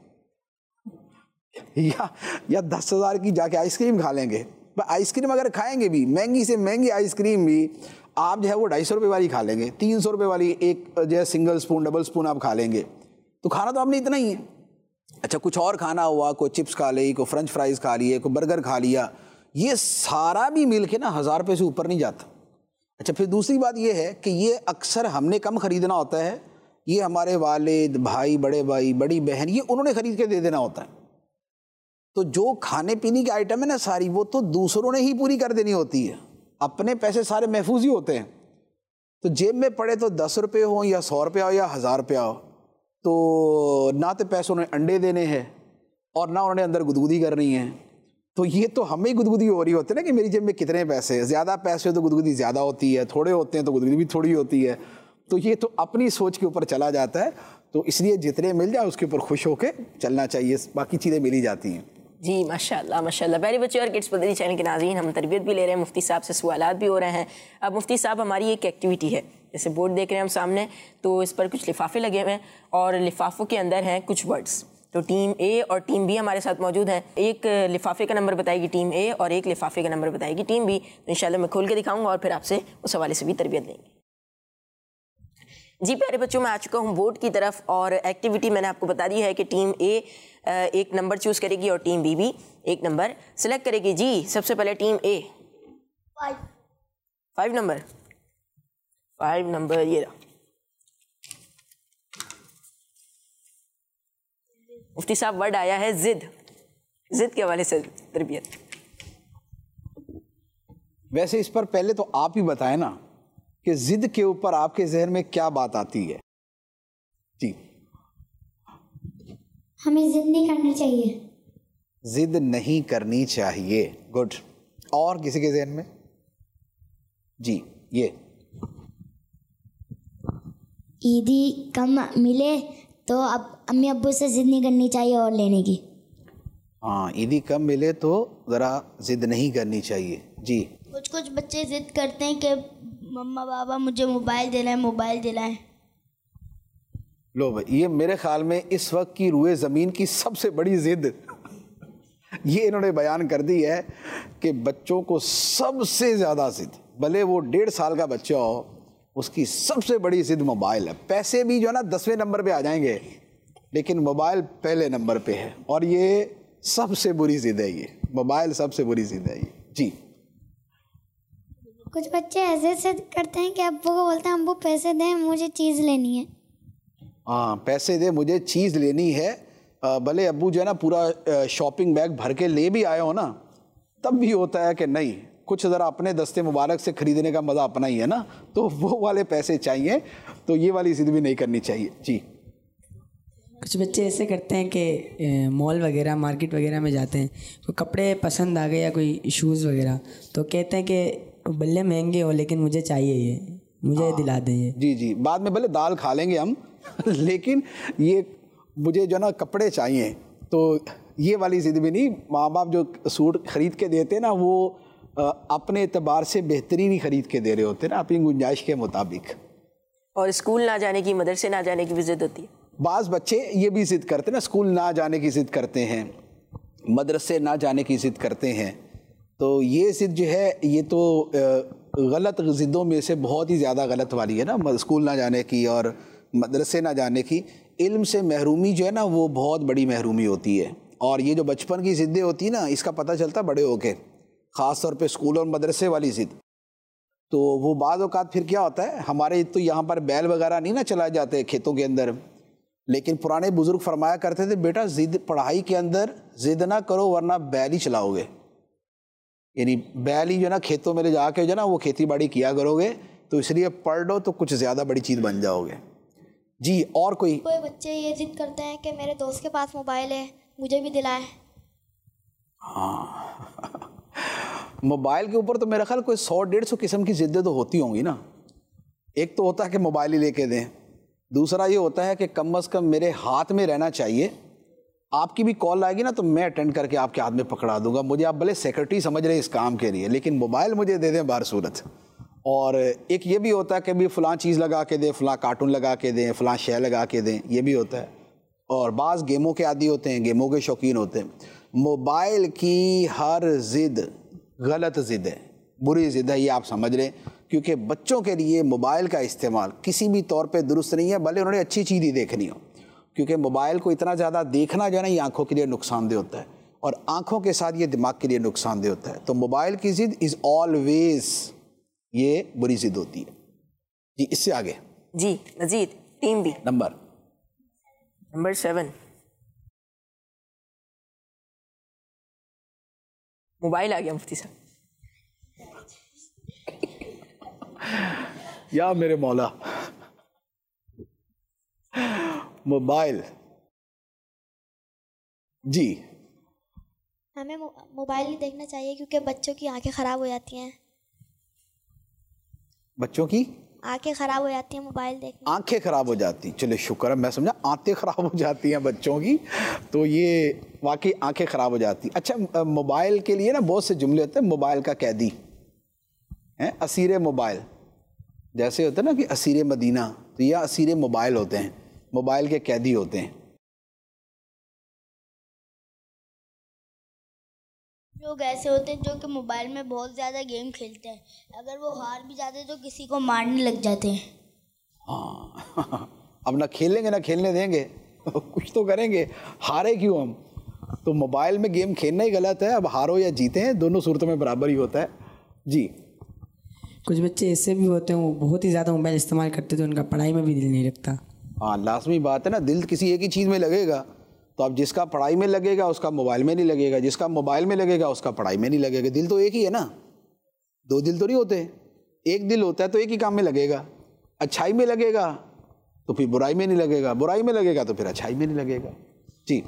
یا یا دس ہزار کی جا کے آئس کریم کھا لیں گے. آئس کریم اگر کھائیں گے بھی، مہنگی سے مہنگی آئس کریم بھی آپ جو ہے وہ ڈھائی سو روپے والی کھا لیں گے، تین سو روپے والی ایک جو ہے سنگل سپون ڈبل سپون آپ کھا لیں گے. تو کھانا تو آپ نے اتنا ہی ہے. اچھا کچھ اور کھانا ہوا، کوئی چپس کھا لی، کوئی فرنچ فرائز کھا لیے، کوئی برگر کھا لیا، یہ سارا بھی مل کے نا ہزار روپے سے اوپر نہیں جاتا. اچھا پھر دوسری بات یہ ہے کہ یہ اکثر ہم نے کم خریدنا ہوتا ہے، یہ ہمارے والد بھائی بڑے بھائی بڑی بہن یہ انہوں نے خرید کے دے دینا ہوتا ہے. تو جو کھانے پینے کی آئٹم ہے نا ساری، وہ تو دوسروں نے ہی پوری کر دینی ہوتی ہے. اپنے پیسے سارے محفوظ ہی ہوتے ہیں. تو جیب میں پڑے تو دس روپے ہوں یا سو روپیہ ہو یا ہزار روپیہ ہو، تو نہ تو پیسوں نے انڈے دینے ہیں اور نہ انہوں نے اندر گدگدی کرنی ہے. تو یہ تو ہمیں گدگدی ہو رہی ہوتی ہے نا کہ میری جیب میں کتنے پیسے، زیادہ پیسے تو گدگدی زیادہ ہوتی ہے، تھوڑے ہوتے ہیں تو گدگدی بھی تھوڑی ہوتی ہے. تو یہ تو اپنی سوچ کے اوپر چلا جاتا ہے. تو اس لیے جتنے مل جائے اس کے اوپر خوش ہو کے چلنا چاہیے، باقی چیزیں مل ہی جاتی ہیں. جی ماشاء اللہ ماشاء اللہ. پیارے بچے اور کڈس مدنی چینل کے ناظرین، ہم تربیت بھی لے رہے ہیں، مفتی صاحب سے سوالات بھی ہو رہے ہیں. اب مفتی صاحب ہماری ایک ایکٹیویٹی ہے، جیسے بورڈ دیکھ رہے ہیں ہم سامنے، تو اس پر کچھ لفافے لگے ہوئے ہیں اور لفافوں کے اندر ہیں کچھ ورڈز. تو ٹیم اے اور ٹیم بی ہمارے ساتھ موجود ہیں. ایک لفافے کا نمبر بتائے گی ٹیم اے اور ایک لفافے کا نمبر بتائے گی ٹیم بی. انشاءاللہ میں کھول کے دکھاؤں گا اور پھر آپ سے اس حوالے سے بھی تربیت لیں گے. جی پیارے بچوں، میں آ چکا ہوں بورڈ کی طرف، اور ایکٹیویٹی میں نے آپ کو بتا دی ہے کہ ٹیم اے ایک نمبر چوز کرے گی اور ٹیم بی بھی ایک نمبر سلیکٹ کرے گی. جی سب سے پہلے team A five five number five number یہ رہا. مفتی صاحب ورڈ آیا ہے ضد، ضد کے حوالے سے تربیت. ویسے اس پر پہلے تو آپ ہی بتائیں نا کہ ضد کے اوپر آپ کے ذہن میں کیا بات آتی ہے. جی ہمیں ضد نہیں کرنی چاہیے. ضد نہیں کرنی چاہیے، گڈ. اور کسی کے ذہن میں؟ جی یہ عیدی کم ملے تو اب امی ابو سے ضد نہیں کرنی چاہیے اور لینے کی. ہاں عیدی کم ملے تو ذرا ضد نہیں کرنی چاہیے. جی کچھ کچھ بچے ضد کرتے ہیں کہ مما بابا مجھے موبائل دلائیں موبائل دلائیں. لو بھائی، یہ میرے خیال میں اس وقت کی روئے زمین کی سب سے بڑی ضد یہ انہوں نے بیان کر دی ہے کہ بچوں کو سب سے زیادہ ضد، بھلے وہ ڈیڑھ سال کا بچہ ہو، اس کی سب سے بڑی ضد موبائل ہے. پیسے بھی جو ہے نا دسویں نمبر پہ آ جائیں گے لیکن موبائل پہلے نمبر پہ ہے، اور یہ سب سے بری ضد ہے. یہ موبائل سب سے بری ضد ہے یہ. جی کچھ بچے ایسے سے کرتے ہیں کہ ابو کو بولتے ہیں ابو پیسے دیں مجھے چیز لینی ہے. ہاں پیسے دے مجھے چیز لینی ہے، بھلے ابو جو ہے نا پورا شاپنگ بیگ بھر کے لے بھی آئے ہو نا، تب بھی ہوتا ہے کہ نہیں کچھ ذرا اپنے دستے مبارک سے خریدنے کا مزہ اپنا ہی ہے نا، تو وہ والے پیسے چاہیے. تو یہ والی ضد بھی نہیں کرنی چاہیے. جی کچھ بچے ایسے کرتے ہیں کہ مال وغیرہ مارکیٹ وغیرہ میں جاتے ہیں، کوئی کپڑے پسند آ گئے یا کوئی شوز وغیرہ، تو کہتے ہیں کہ بلے مہنگے ہو لیکن مجھے چاہیے، یہ مجھے دلا دیں یہ. جی جی بعد میں بھلے دال کھا لیں گے ہم لیکن یہ مجھے جو نا کپڑے چاہیے. تو یہ والی ضد بھی نہیں. ماں باپ جو سوٹ خرید کے دیتے ہیں نا وہ اپنے اعتبار سے بہترین ہی خرید کے دے رہے ہوتے ہیں نا اپنی گنجائش کے مطابق. اور اسکول نہ جانے کی، مدرسے نہ جانے کی بھی ضد ہوتی ہے. بعض بچے یہ بھی ضد کرتے ہیں نا، اسکول نہ جانے کی ضد کرتے ہیں، مدرسے نہ جانے کی ضد کرتے ہیں. تو یہ ضد جو ہے یہ تو غلط ضدوں میں سے بہت ہی زیادہ غلط والی ہے نا، اسکول نہ جانے کی اور مدرسے نہ جانے کی. علم سے محرومی جو ہے نا وہ بہت بڑی محرومی ہوتی ہے. اور یہ جو بچپن کی ضدیں ہوتی ہیں نا اس کا پتہ چلتا بڑے ہو کے، خاص طور پہ اسکول اور مدرسے والی ضد. تو وہ بعض اوقات پھر کیا ہوتا ہے، ہمارے تو یہاں پر بیل وغیرہ نہیں نا چلائے جاتے کھیتوں کے اندر، لیکن پرانے بزرگ فرمایا کرتے تھے بیٹا ضد پڑھائی کے اندر ضد نہ کرو ورنہ بیل ہی چلاؤ گے. یعنی بیل ہی جو ہے نا کھیتوں میں لے جا کے جو ہے نا وہ کھیتی باڑی کیا کرو گے، تو اس لیے پڑھ لو تو کچھ زیادہ بڑی چیز بن جاؤ گے. جی اور کوئی کوئی بچے یہ ضد کرتے ہیں کہ میرے دوست کے پاس موبائل ہے مجھے بھی دلائے. ہاں موبائل کے اوپر تو میرا خیال کوئی سو ڈیڑھ سو قسم کی ضدیں تو ہوتی ہوں گی نا. ایک تو ہوتا ہے کہ موبائل ہی لے کے دیں، دوسرا یہ ہوتا ہے کہ کم از کم میرے ہاتھ میں رہنا چاہیے. آپ کی بھی کال آئے گی نا تو میں اٹینڈ کر کے آپ کے ہاتھ میں پکڑا دوں گا، مجھے آپ بھلے سیکرٹری سمجھ رہے ہیں اس کام کے لیے لیکن موبائل مجھے دے دیں بہر صورت. اور ایک یہ بھی ہوتا ہے کہ بھی فلاں چیز لگا کے دیں، فلاں کارٹون لگا کے دیں، فلاں شے لگا کے دیں، یہ بھی ہوتا ہے. اور بعض گیموں کے عادی ہوتے ہیں، گیموں کے شوقین ہوتے ہیں. موبائل کی ہر ضد غلط ضد ہے، بری ضد ہے، یہ آپ سمجھ رہے ہیں. کیونکہ بچوں کے لیے موبائل کا استعمال کسی بھی طور پہ درست نہیں ہے، بھلے انہوں نے اچھی چیز ہی دیکھنی ہو. کیونکہ موبائل کو اتنا زیادہ دیکھنا جو ہے نا یہ آنکھوں کے لیے نقصان دہ ہوتا ہے، اور آنکھوں کے ساتھ یہ دماغ کے لیے نقصان دہ ہوتا ہے. تو موبائل کی ضد از آلویز یہ بری ضد ہوتی ہے. جی اس سے آگے جی مزید team B number number seven. Mobile آ گیا مفتی صاحب. یا میرے مولا موبائل. جی ہمیں موبائل نہیں دیکھنا چاہیے کیونکہ بچوں کی آنکھیں خراب ہو جاتی ہیں. بچوں کی آنکھیں خراب ہو جاتی ہیں موبائل دیکھنے. آنکھیں خراب ہو جاتی، چلے شکر ہے میں سمجھا آنکھیں خراب ہو جاتی ہیں بچوں کی، تو یہ واقعی آنکھیں خراب ہو جاتی. اچھا موبائل کے لیے نا بہت سے جملے ہوتے ہیں، موبائل کا قیدی ہیں، اسیر موبائل، جیسے ہوتا ہے نا کہ اسیر مدینہ، تو یہ اسیر موبائل ہوتے ہیں، موبائل کے قیدی ہوتے ہیں. لوگ ایسے ہوتے ہیں جو کہ موبائل میں بہت زیادہ گیم کھیلتے ہیں، اگر وہ ہار بھی جاتے ہیں تو کسی کو مارنے لگ جاتے ہیں. ہاں اب نہ کھیلیں گے نہ کھیلنے دیں گے، کچھ تو کریں گے، ہارے کیوں ہم. تو موبائل میں گیم کھیلنا ہی غلط ہے، اب ہارو یا جیتے ہیں دونوں صورتوں میں برابر ہی ہوتا ہے. جی کچھ بچے ایسے بھی ہوتے ہیں وہ بہت ہی زیادہ موبائل استعمال کرتے تو ان کا پڑھائی میں بھی دل نہیں لگتا. ہاں لازمی بات ہے نا، دل کسی ایک ہی چیز میں لگے گا، تو اب جس کا پڑھائی میں لگے گا اس کا موبائل میں نہیں لگے گا، جس کا موبائل میں لگے گا اس کا پڑھائی میں نہیں لگے گا. دل تو ایک ہی ہے نا، دو دل تو نہیں ہوتے. ایک دل ہوتا ہے تو ایک ہی کام میں لگے گا. اچھائی میں لگے گا تو پھر برائی میں نہیں لگے گا، برائی میں لگے گا تو پھر اچھائی میں نہیں لگے گا. جی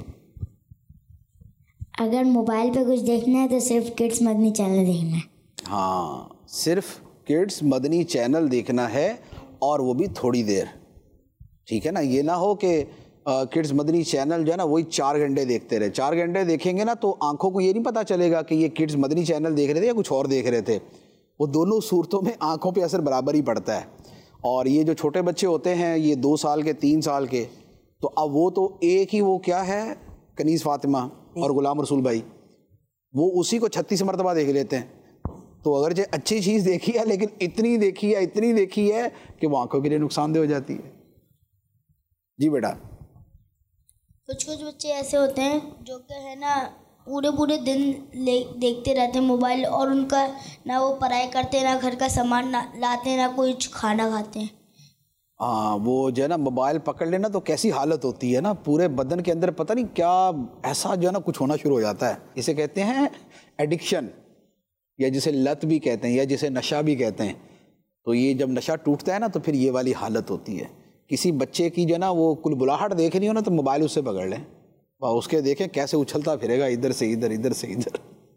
اگر موبائل پہ کچھ دیکھنا ہے تو صرف کڈس مدنی چینل دیکھنا ہے. ہاں صرف کڈس مدنی چینل دیکھنا ہے، اور وہ بھی تھوڑی دیر. ٹھیک ہے نا، یہ نہ ہو کہ کڈس مدنی چینل جو ہے نا وہی چار گھنٹے دیکھتے رہے. چار گھنٹے دیکھیں گے نا تو آنکھوں کو یہ نہیں پتہ چلے گا کہ یہ کڈس مدنی چینل دیکھ رہے تھے یا کچھ اور دیکھ رہے تھے. وہ دونوں صورتوں میں آنکھوں پہ اثر برابر ہی پڑتا ہے. اور یہ جو چھوٹے بچے ہوتے ہیں یہ دو سال کے تین سال کے، تو اب وہ تو ایک ہی وہ کیا ہے کنیز فاطمہ اور غلام رسول بھائی، وہ اسی کو چھتیس مرتبہ دیکھ لیتے ہیں. تو اگرچہ اچھی چیز دیکھی ہے لیکن اتنی دیکھی ہے اتنی دیکھی ہے کہ وہ آنکھوں کے لیے نقصان دہ ہو جاتی ہے. جی بیٹا کچھ کچھ بچے ایسے ہوتے ہیں جو کہ ہے نا پورے پورے دن لے دیکھتے رہتے ہیں موبائل، اور ان کا نہ وہ پڑھائی کرتے نہ گھر کا سامان نہ لاتے نہ کچھ کھانا کھاتے ہیں. ہاں وہ جو ہے نا موبائل پکڑ لینا تو کیسی حالت ہوتی ہے نا، پورے بدن کے اندر پتہ نہیں کیا ایسا جو ہے نا کچھ ہونا شروع ہو جاتا ہے. اسے کہتے ہیں ایڈکشن، یا جسے لت بھی کہتے ہیں یا جسے نشہ بھی کہتے ہیں. تو یہ جب نشہ ٹوٹتا ہے نا تو پھر یہ والی حالت ہوتی ہے. کسی بچے کی جو ہے نا وہ کل بلاہٹ دیکھنی ہو نا تو موبائل اس سے پکڑ لیں، اور اس کے دیکھیں کیسے اچھلتا پھرے گا ادھر سے ادھر ادھر سے ادھر.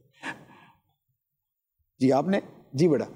جی آپ نے جی بیٹا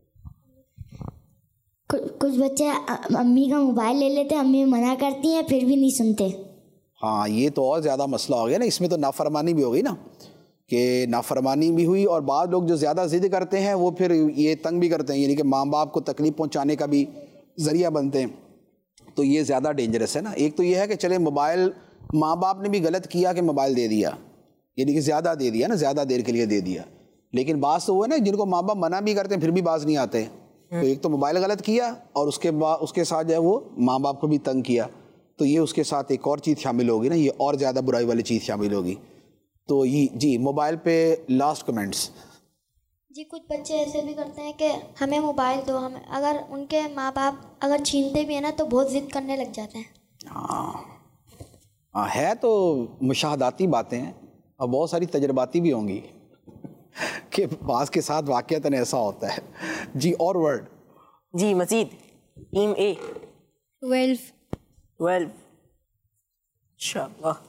کچھ بچے امی کا موبائل لے لیتے ہیں، امی منع کرتی ہیں پھر بھی نہیں سنتے. ہاں یہ تو اور زیادہ مسئلہ ہو گیا نا، اس میں تو نافرمانی بھی ہو گئی نا، کہ نافرمانی بھی ہوئی. اور بعض لوگ جو زیادہ ضد کرتے ہیں وہ پھر یہ تنگ بھی کرتے ہیں، یعنی کہ ماں باپ کو تکلیف پہنچانے کا بھی ذریعہ بنتے ہیں. تو یہ زیادہ ڈینجرس ہے نا. ایک تو یہ ہے کہ چلے موبائل ماں باپ نے بھی غلط کیا کہ موبائل دے دیا، یعنی کہ زیادہ دے دیا نا، زیادہ دیر کے لیے دے دیا. لیکن بعض تو وہ ہے نا جن کو ماں باپ منع بھی کرتے ہیں پھر بھی باز نہیں آتے ہیں. تو ایک تو موبائل غلط کیا اور اس کے بعد اس کے ساتھ جو ہے وہ ماں باپ کو بھی تنگ کیا, تو یہ اس کے ساتھ ایک اور چیز شامل ہوگی نا, یہ اور زیادہ برائی والی چیز شامل ہوگی. تو یہ جی موبائل پہ لاسٹ کمنٹس. جی کچھ بچے ایسے بھی کرتے ہیں کہ ہمیں موبائل دو, ہمیں اگر ان کے ماں باپ اگر چھینتے بھی ہیں نا تو بہت ضد کرنے لگ جاتے ہیں. ہاں ہاں ہے تو مشاہداتی باتیں ہیں اور بہت ساری تجرباتی بھی ہوں گی کہ بعض کے ساتھ واقعتاً ایسا ہوتا ہے. جی اور ورڈ. جی مزید. Team A. ٹویلو. ٹویلو. انشاءاللہ.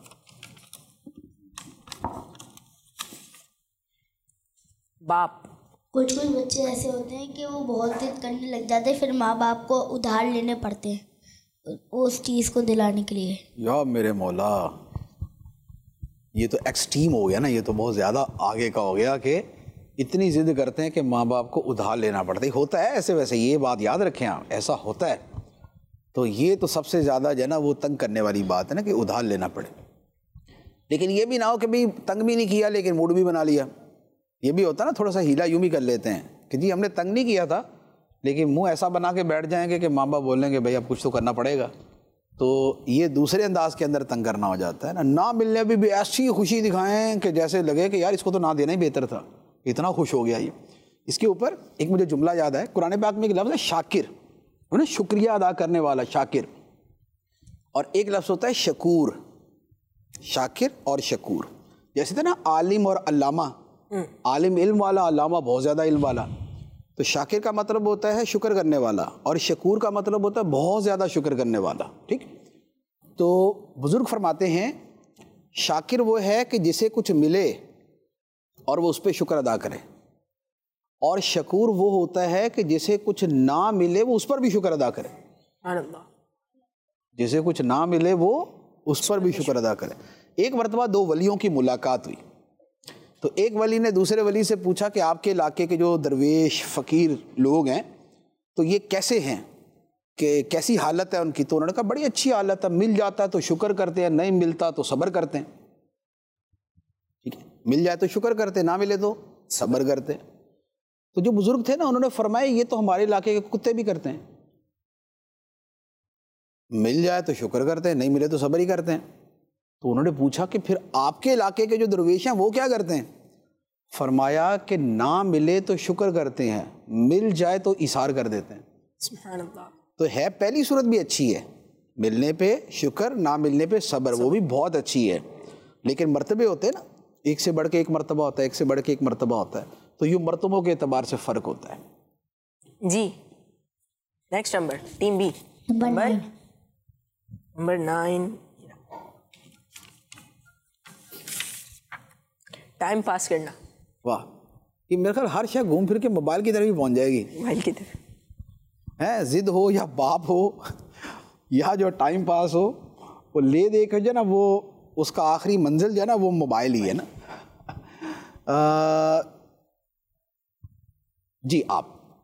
باپ. کچھ کچھ بچے ایسے ہوتے ہیں کہ وہ بہت ضد کرنے لگ جاتے ہیں, پھر ماں باپ کو ادھار لینے پڑتے ہیں اس چیز کو دلانے کے لیے. یا میرے مولا, یہ تو ایکسٹریم ہو گیا نا, یہ تو بہت زیادہ آگے کا ہو گیا کہ اتنی ضد کرتے ہیں کہ ماں باپ کو ادھار لینا پڑتا ہے. ہوتا ہے ایسے ویسے, یہ بات یاد رکھیں آپ, ایسا ہوتا ہے. تو یہ تو سب سے زیادہ جو ہے نا وہ تنگ کرنے والی بات ہے نا کہ ادھار لینا پڑے. لیکن یہ بھی نہ ہو کہ بھائی تنگ بھی نہیں کیا لیکن موڈ بھی بنا لیا. یہ بھی ہوتا ہے نا, تھوڑا سا ہیلا یوں بھی کر لیتے ہیں کہ جی ہم نے تنگ نہیں کیا تھا لیکن منہ ایسا بنا کے بیٹھ جائیں گے کہ ماں باپ بولیں گے بھائی اب کچھ تو کرنا پڑے گا. تو یہ دوسرے انداز کے اندر تنگ کرنا ہو جاتا ہے نا. نہ ملنے بھی, بھی ایسی خوشی دکھائیں کہ جیسے لگے کہ یار اس کو تو نہ دینا ہی بہتر تھا, اتنا خوش ہو گیا یہ. اس کے اوپر ایک مجھے جملہ یاد ہے, قرآن پاک میں ایک لفظ ہے شاکر, ہے نا, شکریہ ادا کرنے والا شاکر, اور ایک لفظ ہوتا ہے شکور. شاکر اور شکور جیسے تھے نا عالم اور علامہ. عالم علم والا, علامہ بہت زیادہ علم والا. تو شاکر کا مطلب ہوتا ہے شکر کرنے والا اور شکور کا مطلب ہوتا ہے بہت زیادہ شکر کرنے والا. ٹھیک. تو بزرگ فرماتے ہیں شاکر وہ ہے کہ جسے کچھ ملے اور وہ اس پہ شکر ادا کرے, اور شکور وہ ہوتا ہے کہ جسے کچھ نہ ملے وہ اس پر بھی شکر ادا کرے. جسے کچھ نہ ملے وہ اس پر بھی شکر ادا کرے. ایک مرتبہ دو ولیوں کی ملاقات ہوئی, تو ایک ولی نے دوسرے ولی سے پوچھا کہ آپ کے علاقے کے جو درویش فقیر لوگ ہیں تو یہ کیسے ہیں, کہ کیسی حالت ہے ان کی. تو انہوں نے کہا بڑی اچھی حالت ہے, مل جاتا ہے تو شکر کرتے ہیں, نہیں ملتا تو صبر کرتے ہیں. ٹھیک ہے, مل جائے تو شکر کرتے, نہ ملے تو صبر کرتے. تو جو بزرگ تھے نا انہوں نے فرمایا یہ تو ہمارے علاقے کے کتے بھی کرتے ہیں, مل جائے تو شکر کرتے ہیں, نہیں ملے تو صبر ہی کرتے ہیں. تو انہوں نے پوچھا کہ پھر آپ کے علاقے کے جو درویش ہیں وہ کیا کرتے ہیں؟ فرمایا کہ نہ ملے تو شکر کرتے ہیں, مل جائے تو اثار کر دیتے ہیں. سبحان اللہ. تو ہے پہلی صورت بھی اچھی ہے, ملنے پہ شکر, نہ ملنے پہ صبر, وہ بھی بہت اچھی ہے. لیکن مرتبے ہوتے ہیں نا, ایک سے بڑھ کے ایک مرتبہ ہوتا ہے, ایک سے بڑھ کے ایک مرتبہ ہوتا ہے, تو یوں مرتبوں کے اعتبار سے فرق ہوتا ہے. جی next number team B. Number number nine. Time pass کرنا. واہ, یہ میرے خیال ہر شے گھوم پھر کے موبائل کی طرف ہی پہنچ جائے گی. موبائل کی طرف ہے, ضد ہو یا باپ ہو یا جو ٹائم پاس ہو, وہ لے دے کر جو ہے نا وہ اس کا آخری منزل جو ہے نا وہ موبائل ہی ہے نا. آ, جی آپ.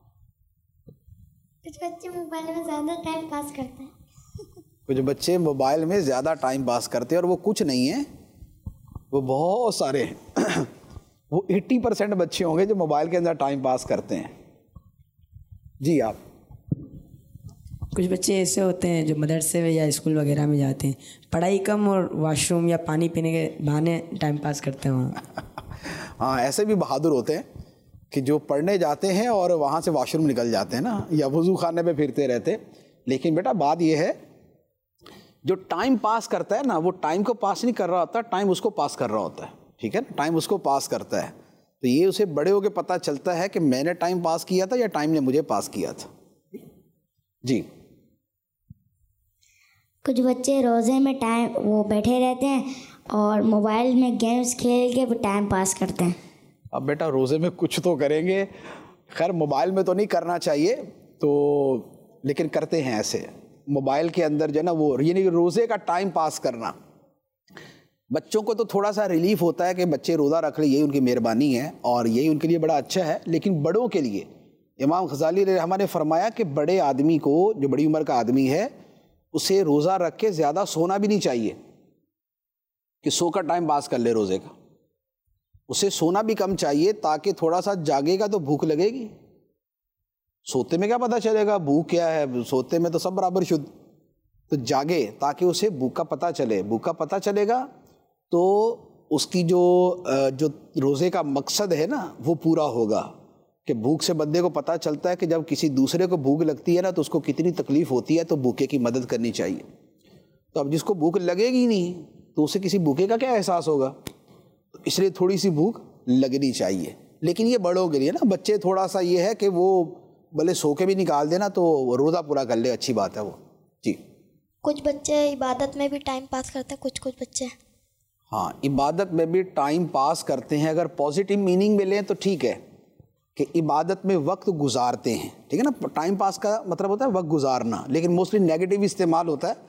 کچھ بچے موبائل میں زیادہ ٹائم پاس کرتے ہیں. کچھ بچے موبائل میں زیادہ ٹائم پاس کرتے ہیں, اور وہ کچھ نہیں ہیں, وہ بہت سارے ہیں. وہ ایٹی پرسینٹ بچے ہوں گے جو موبائل کے اندر ٹائم پاس کرتے ہیں. جی آپ. کچھ بچے ایسے ہوتے ہیں جو مدرسے میں یا اسکول وغیرہ میں جاتے ہیں, پڑھائی کم اور واش روم یا پانی پینے کے بہانے ٹائم پاس کرتے ہیں وہاں. ہاں ایسے بھی بہادر ہوتے ہیں کہ جو پڑھنے جاتے ہیں اور وہاں سے واش روم نکل جاتے ہیں نا, یا وضو خانے پہ پھرتے رہتے. لیکن بیٹا بات یہ ہے جو ٹائم پاس کرتا ہے نا وہ ٹائم کو پاس نہیں کر رہا ہوتا, ٹائم اس کو پاس کر رہا ہوتا ہے. ٹھیک ہے نا, ٹائم اس کو پاس کرتا ہے. تو یہ اسے بڑے ہو کے پتہ چلتا ہے کہ میں نے ٹائم پاس کیا تھا یا ٹائم نے مجھے پاس کیا تھا. جی. کچھ بچے روزے میں ٹائم وہ بیٹھے رہتے ہیں اور موبائل میں گیمز کھیل کے وہ ٹائم پاس کرتے ہیں. اب بیٹا روزے میں کچھ تو کریں گے, خیر موبائل میں تو نہیں کرنا چاہیے تو, لیکن کرتے ہیں ایسے موبائل کے اندر جو ہے نا وہ, یعنی روزے کا ٹائم پاس کرنا. بچوں کو تو تھوڑا سا ریلیف ہوتا ہے کہ بچے روزہ رکھ لیں, یہی ان کی مہربانی ہے اور یہی ان کے لیے بڑا اچھا ہے. لیکن بڑوں کے لیے امام غزالی علیہ الرحمہ نے فرمایا کہ بڑے آدمی کو, جو بڑی عمر کا آدمی ہے, اسے روزہ رکھ کے زیادہ سونا بھی نہیں چاہیے کہ سو کر ٹائم پاس کر لے روزے کا. اسے سونا بھی کم چاہیے تاکہ تھوڑا سا جاگے گا تو بھوک لگے گی. سوتے میں کیا پتہ چلے گا بھوک کیا ہے, سوتے میں تو سب برابر شدھ. تو جاگے تاکہ اسے بھوک کا پتہ چلے. بھوک کا پتہ چلے گا تو اس کی جو جو روزے کا مقصد ہے نا وہ پورا ہوگا. کہ بھوک سے بندے کو پتہ چلتا ہے کہ جب کسی دوسرے کو بھوک لگتی ہے نا تو اس کو کتنی تکلیف ہوتی ہے, تو بھوکے کی مدد کرنی چاہیے. تو اب جس کو بھوک لگے گی نہیں تو اسے کسی بھوکے کا کیا احساس ہوگا. اس لیے تھوڑی سی بھوک لگنی چاہیے. لیکن یہ بڑوں کے لیے نا, بچے تھوڑا سا یہ ہے کہ وہ بھلے سو کے بھی نکال دینا تو روزہ پورا کر لے, اچھی بات ہے وہ. جی کچھ بچے عبادت میں بھی ٹائم پاس کرتے ہیں, کچھ کچھ بچے ہاں عبادت میں بھی ٹائم پاس کرتے ہیں. اگر پازیٹیو میننگ میں لیں تو ٹھیک ہے کہ عبادت میں وقت گزارتے ہیں, ٹھیک ہے نا. ٹائم پاس کا مطلب ہوتا ہے وقت گزارنا, لیکن موسٹلی نیگیٹو استعمال ہوتا ہے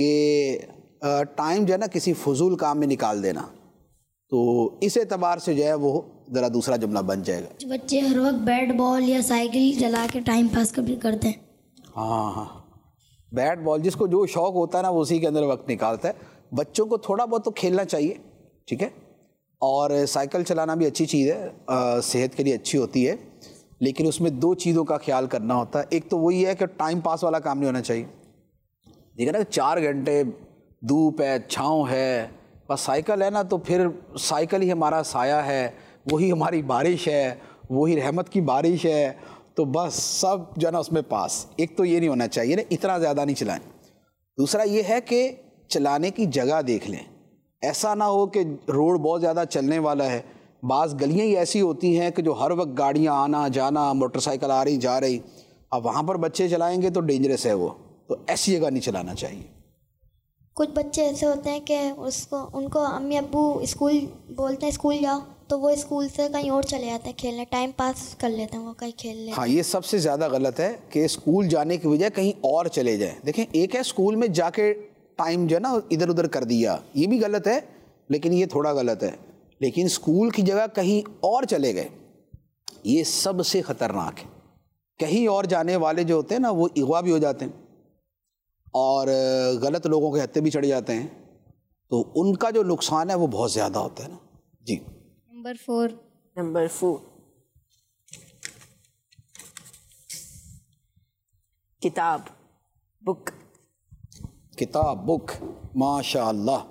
کہ ٹائم جو ہے نا کسی فضول کام میں نکال دینا. تو اس اعتبار سے جو ہے وہ ذرا دوسرا جملہ بن جائے گا. بچے ہر وقت بیٹ بال یا سائیکل چلا کے ٹائم پاس کبھی کرتے ہیں. ہاں ہاں بیٹ بال, جس کو جو شوق ہوتا ہے نا وہ اسی کے اندر وقت نکالتا ہے. بچوں کو تھوڑا بہت تو کھیلنا چاہیے, ٹھیک ہے. اور سائیکل چلانا بھی اچھی چیز ہے, صحت کے لیے اچھی ہوتی ہے, لیکن اس میں دو چیزوں کا خیال کرنا ہوتا ہے. ایک تو وہی ہے کہ ٹائم پاس والا کام نہیں ہونا چاہیے. ٹھیک ہے نا, چار گھنٹے دھوپ ہے, چھاؤں ہے, بس سائیکل ہے نا تو پھر سائیکل ہی ہمارا سایہ ہے, وہی ہماری بارش ہے, وہی رحمت کی بارش ہے, تو بس سب جو ہے نا اس میں پاس. ایک تو یہ نہیں ہونا چاہیے نا, اتنا زیادہ نہیں چلائیں. دوسرا یہ ہے کہ چلانے کی جگہ دیکھ لیں. ایسا نہ ہو کہ روڈ بہت زیادہ چلنے والا ہے. بعض گلیاں ہی ایسی ہوتی ہیں کہ جو ہر وقت گاڑیاں آنا جانا, موٹر سائیکل آ رہی جا رہی, اب وہاں پر بچے چلائیں گے تو ڈینجرس ہے وہ, تو ایسی جگہ نہیں چلانا چاہیے. کچھ بچے ایسے ہوتے ہیں کہ اس کو ان کو امی ابو اسکول بولتے ہیں اسکول جاؤ, تو وہ اسکول سے کہیں اور چلے جاتے ہیں کھیلنے, ٹائم پاس کر لیتے ہیں وہ کہیں کھیل لیتے ہیں. ہاں یہ سب سے زیادہ غلط ہے کہ اسکول جانے کی وجہ کہیں اور چلے جائیں. دیکھیں ایک ہے اسکول میں جا کے ٹائم جو ہے نا ادھر ادھر کر دیا, یہ بھی غلط ہے, لیکن یہ تھوڑا غلط ہے. لیکن اسکول کی جگہ کہیں اور چلے گئے, یہ سب سے خطرناک ہے. کہیں اور جانے والے جو ہوتے ہیں نا وہ اغوا بھی ہو جاتے ہیں اور غلط لوگوں کے ہتھے بھی چڑھ جاتے ہیں, تو ان کا جو نقصان ہے وہ بہت زیادہ ہوتا ہے نا. جی نمبر فور. نمبر فور کتاب, بک. کتاب بک, ماشاء اللہ.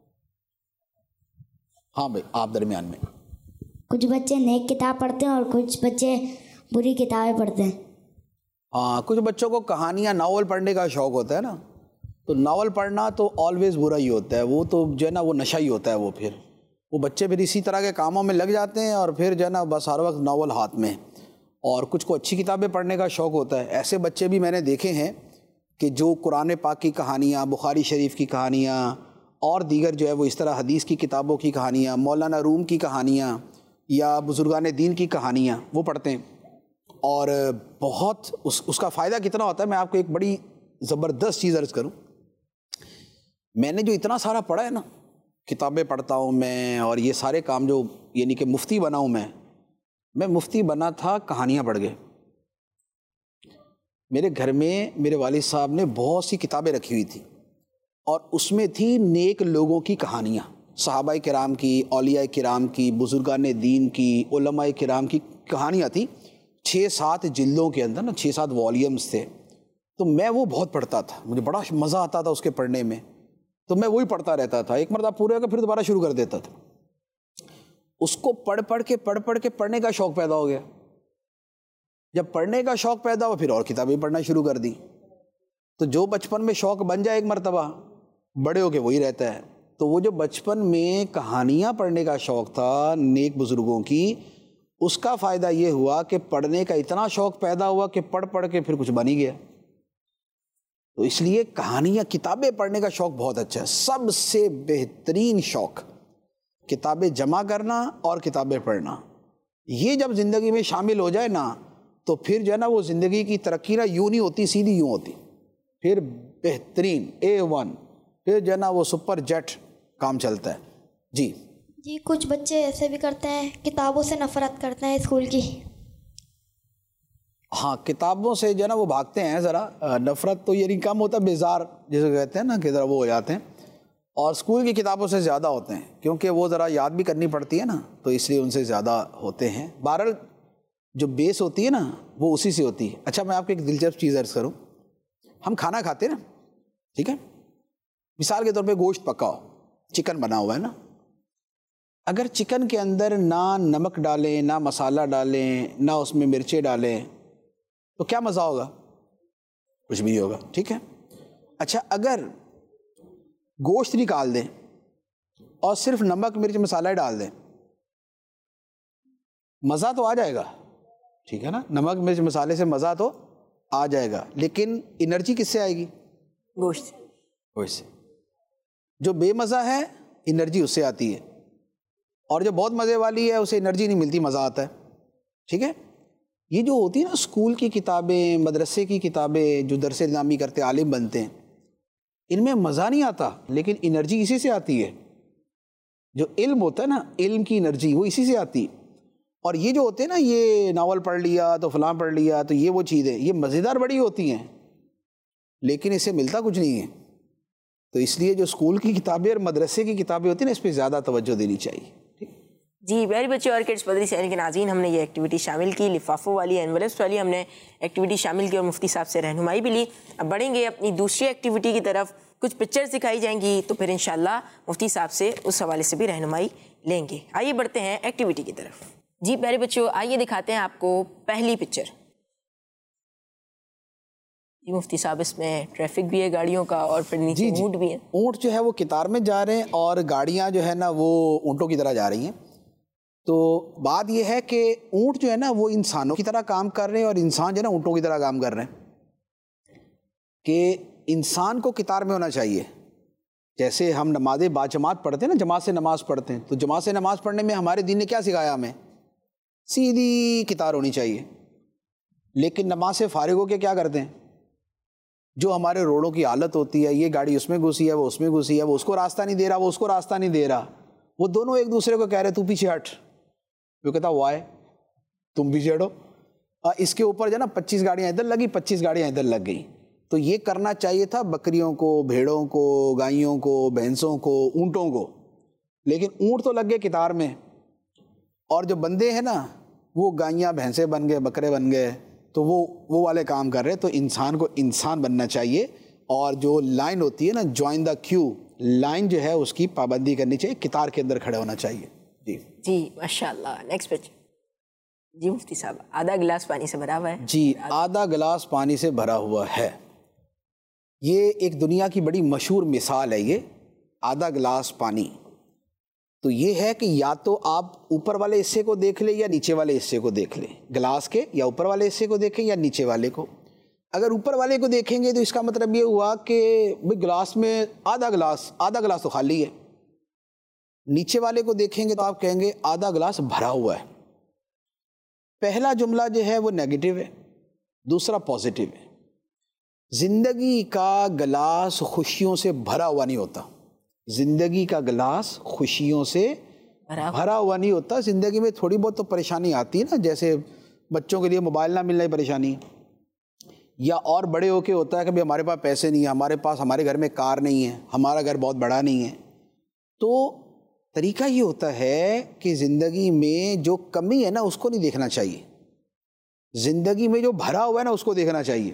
ہاں بھائی آپ درمیان میں. کچھ بچے نیک کتاب پڑھتے ہیں اور کچھ بچے بری کتابیں پڑھتے ہیں. ہاں کچھ بچوں کو کہانیاں ناول پڑھنے کا شوق ہوتا ہے نا, تو ناول پڑھنا تو آلویز برا ہی ہوتا ہے, وہ تو جو ہے نا وہ نشہ ہی ہوتا ہے. وہ پھر وہ بچے پھر اسی طرح کے کاموں میں لگ جاتے ہیں اور پھر جو ہے نا بس ہر وقت ناول ہاتھ میں. اور کچھ کو اچھی کتابیں پڑھنے کا شوق ہوتا ہے. ایسے بچے بھی میں نے دیکھے ہیں کہ جو قرآن پاک کی کہانیاں, بخاری شریف کی کہانیاں اور دیگر جو ہے وہ اس طرح حدیث کی کتابوں کی کہانیاں, مولانا روم کی کہانیاں یا بزرگان دین کی کہانیاں وہ پڑھتے ہیں. اور بہت اس اس کا فائدہ کتنا ہوتا ہے, میں آپ کو ایک بڑی زبردست چیز عرض کروں. میں نے جو اتنا سارا پڑھا ہے نا, کتابیں پڑھتا ہوں میں, اور یہ سارے کام جو یعنی کہ مفتی بنا ہوں میں میں مفتی بنا تھا کہانیاں پڑھ کے. میرے گھر میں میرے والد صاحب نے بہت سی کتابیں رکھی ہوئی تھی اور اس میں تھی نیک لوگوں کی کہانیاں, صحابہ کرام کی, اولیاء کرام کی, بزرگان دین کی, علماء کرام کی کہانیاں تھیں. چھ سات جلدوں کے اندر نا, چھ سات والیومز تھے. تو میں وہ بہت پڑھتا تھا, مجھے بڑا مزہ آتا تھا اس کے پڑھنے میں, تو میں وہی پڑھتا رہتا تھا. ایک مرتبہ پورے ہو کے پھر دوبارہ شروع کر دیتا تھا. اس کو پڑھ پڑھ کے پڑھ پڑھ کے پڑھنے کا شوق پیدا ہو گیا. جب پڑھنے کا شوق پیدا ہوا پھر اور کتابیں پڑھنا شروع کر دی. تو جو بچپن میں شوق بن جائے ایک مرتبہ, بڑے ہو کے وہی رہتا ہے. تو وہ جو بچپن میں کہانیاں پڑھنے کا شوق تھا نیک بزرگوں کی, اس کا فائدہ یہ ہوا کہ پڑھنے کا اتنا شوق پیدا ہوا کہ پڑھ پڑھ کے پھر کچھ بن ہی گیا. تو اس لیے کہانیاں, کتابیں پڑھنے کا شوق بہت اچھا ہے. سب سے بہترین شوق کتابیں جمع کرنا اور کتابیں پڑھنا. یہ جب زندگی میں شامل ہو جائے نا تو پھر جو ہے نا وہ زندگی کی ترقی نا یوں نہیں ہوتی, سیدھی یوں ہوتی. پھر بہترین اے ون, پھر جو ہے نا وہ سپر جیٹ کام چلتا ہے. جی جی کچھ بچے ایسے بھی کرتے ہیں کتابوں سے نفرت کرتے ہیں اسکول کی. ہاں کتابوں سے جو ہے نا وہ بھاگتے ہیں ذرا. نفرت تو یعنی کم ہوتا ہے, بیزار جسے کہتے ہیں نا کہ ذرا وہ ہو جاتے ہیں. اور اسکول کی کتابوں سے زیادہ ہوتے ہیں کیونکہ وہ ذرا یاد بھی کرنی پڑتی ہے نا، تو اس لیے ان سے زیادہ ہوتے ہیں. بہرحال جو بیس ہوتی ہے نا وہ اسی سے ہوتی ہے. اچھا میں آپ کو ایک دلچسپ چیز عرض کروں. ہم کھانا کھاتے ہیں نا، ٹھیک ہے، مثال کے طور پہ گوشت پکا ہو، چکن بنا ہوا ہے نا، اگر چکن کے اندر نہ نمک ڈالیں، نہ مسالہ ڈالیں، نہ اس میں مرچیں ڈالیں تو کیا مزہ ہوگا؟ کچھ بھی نہیں ہوگا، ٹھیک ہے. اچھا اگر گوشت نکال دیں اور صرف نمک مرچ مسالہ ڈال دیں، مزہ تو آ جائے گا، ٹھیک ہے نا، نمک مرچ مسالے سے مزہ تو آ جائے گا، لیکن انرجی کس سے آئے گی؟ گوشت گوشت سے. جو بے مزہ ہے انرجی اس سے آتی ہے، اور جو بہت مزے والی ہے اسے انرجی نہیں ملتی، مزہ آتا ہے، ٹھیک ہے. یہ جو ہوتی ہے نا اسکول کی کتابیں، مدرسے کی کتابیں، جو درس نظامی کرتے عالم بنتے ہیں، ان میں مزہ نہیں آتا لیکن انرجی اسی سے آتی ہے. جو علم ہوتا ہے نا، علم کی انرجی وہ اسی سے آتی ہے. اور یہ جو ہوتے ہیں نا، یہ ناول پڑھ لیا تو فلاں پڑھ لیا تو یہ وہ چیزیں، یہ مزیدار بڑی ہوتی ہیں لیکن اسے ملتا کچھ نہیں ہے. تو اس لیے جو اسکول کی کتابیں اور مدرسے کی کتابیں ہوتی ہیں نا، اس پہ زیادہ توجہ دینی چاہیے. جی پیارے بچے اور کڈس مدری چینل کے ناظرین، ہم نے یہ ایکٹیویٹی شامل کی، لفافوں والی، انویلپس والی ہم نے ایکٹیویٹی شامل کی اور مفتی صاحب سے رہنمائی بھی لی. اب بڑھیں گے اپنی دوسری ایکٹیویٹی کی طرف. کچھ پکچرز دکھائی جائیں گی تو پھر انشاءاللہ مفتی صاحب سے اس حوالے سے بھی رہنمائی لیں گے. آئیے بڑھتے ہیں ایکٹیویٹی کی طرف. جی پیارے بچوں، آئیے دکھاتے ہیں آپ کو پہلی پکچر. جی مفتی صاحب، اس میں ٹریفک بھی ہے گاڑیوں کا اور پھر نیچے اونٹ بھی ہے. اونٹ جو ہے وہ قطار میں جا رہے ہیں اور گاڑیاں جو ہے نا وہ اونٹوں کی طرح جا رہی ہیں. تو بات یہ ہے کہ اونٹ جو ہے نا وہ انسانوں کی طرح کام کر رہے ہیں اور انسان جو ہے نا اونٹوں کی طرح کام کر رہے ہیں. کہ انسان کو قطار میں ہونا چاہیے. جیسے ہم نمازیں با جماعت پڑھتے ہیں نا، جماعت سے نماز پڑھتے ہیں، تو جماعت سے نماز پڑھنے میں ہمارے دین نے کیا سکھایا؟ ہمیں سیدھی قطار ہونی چاہیے. لیکن نماز سے فارغ ہو کے کیا کرتے ہیں؟ جو ہمارے روڈوں کی حالت ہوتی ہے، یہ گاڑی اس میں گھسی ہے، وہ اس میں گھسی ہے، وہ اس کو راستہ نہیں دے رہا، وہ اس کو راستہ نہیں دے رہا، وہ دونوں ایک دوسرے کو کہہ رہے تو پیچھے ہٹ، وہ کہتا وائے تم پیچھے ہٹو. اس کے اوپر جو ہے نا پچیس گاڑیاں ادھر لگی، پچیس گاڑیاں ادھر لگ گئی. تو یہ کرنا چاہیے تھا بکریوں کو، بھیڑوں کو، گائیوں کو، بھینسوں کو، اونٹوں کو، لیکن اونٹ تو لگ گئے قطار میں، اور جو بندے ہیں نا وہ گائیاں بھینسیں بن گئے، بکرے بن گئے، تو وہ وہ والے کام کر رہے. تو انسان کو انسان بننا چاہیے، اور جو لائن ہوتی ہے نا، جوائن دا کیو، لائن جو ہے اس کی پابندی کرنی چاہیے، قطار کے اندر کھڑے ہونا چاہیے. جی جی ماشاءاللہ. Next picture. جی مفتی صاحب، آدھا گلاس پانی سے بھرا ہوا ہے. جی آدھا گلاس پانی سے بھرا ہوا ہے. یہ ایک دنیا کی بڑی مشہور مثال ہے، یہ آدھا گلاس پانی. تو یہ ہے کہ یا تو آپ اوپر والے حصے کو دیکھ لیں یا نیچے والے حصے کو دیکھ لیں، گلاس کے یا اوپر والے حصے کو دیکھیں یا نیچے والے کو. اگر اوپر والے کو دیکھیں گے تو اس کا مطلب یہ ہوا کہ بھئی گلاس میں آدھا گلاس آدھا گلاس تو خالی ہے. نیچے والے کو دیکھیں گے تو آپ کہیں گے آدھا گلاس بھرا ہوا ہے. پہلا جملہ جو ہے وہ نیگیٹو ہے، دوسرا پازیٹیو ہے. زندگی کا گلاس خوشیوں سے بھرا ہوا نہیں ہوتا. زندگی کا گلاس خوشیوں سے بھرا ہوا نہیں ہوتا. زندگی میں تھوڑی بہت تو پریشانی آتی ہے نا، جیسے بچوں کے لیے موبائل نہ ملنا ہی پریشانی، یا اور بڑے ہو کے ہوتا ہے کہ ہمارے پاس پیسے نہیں ہیں، ہمارے پاس ہمارے گھر میں کار نہیں ہے، ہمارا گھر بہت بڑا نہیں ہے. تو طریقہ یہ ہوتا ہے کہ زندگی میں جو کمی ہے نا اس کو نہیں دیکھنا چاہیے، زندگی میں جو بھرا ہوا ہے نا اس کو دیکھنا چاہیے.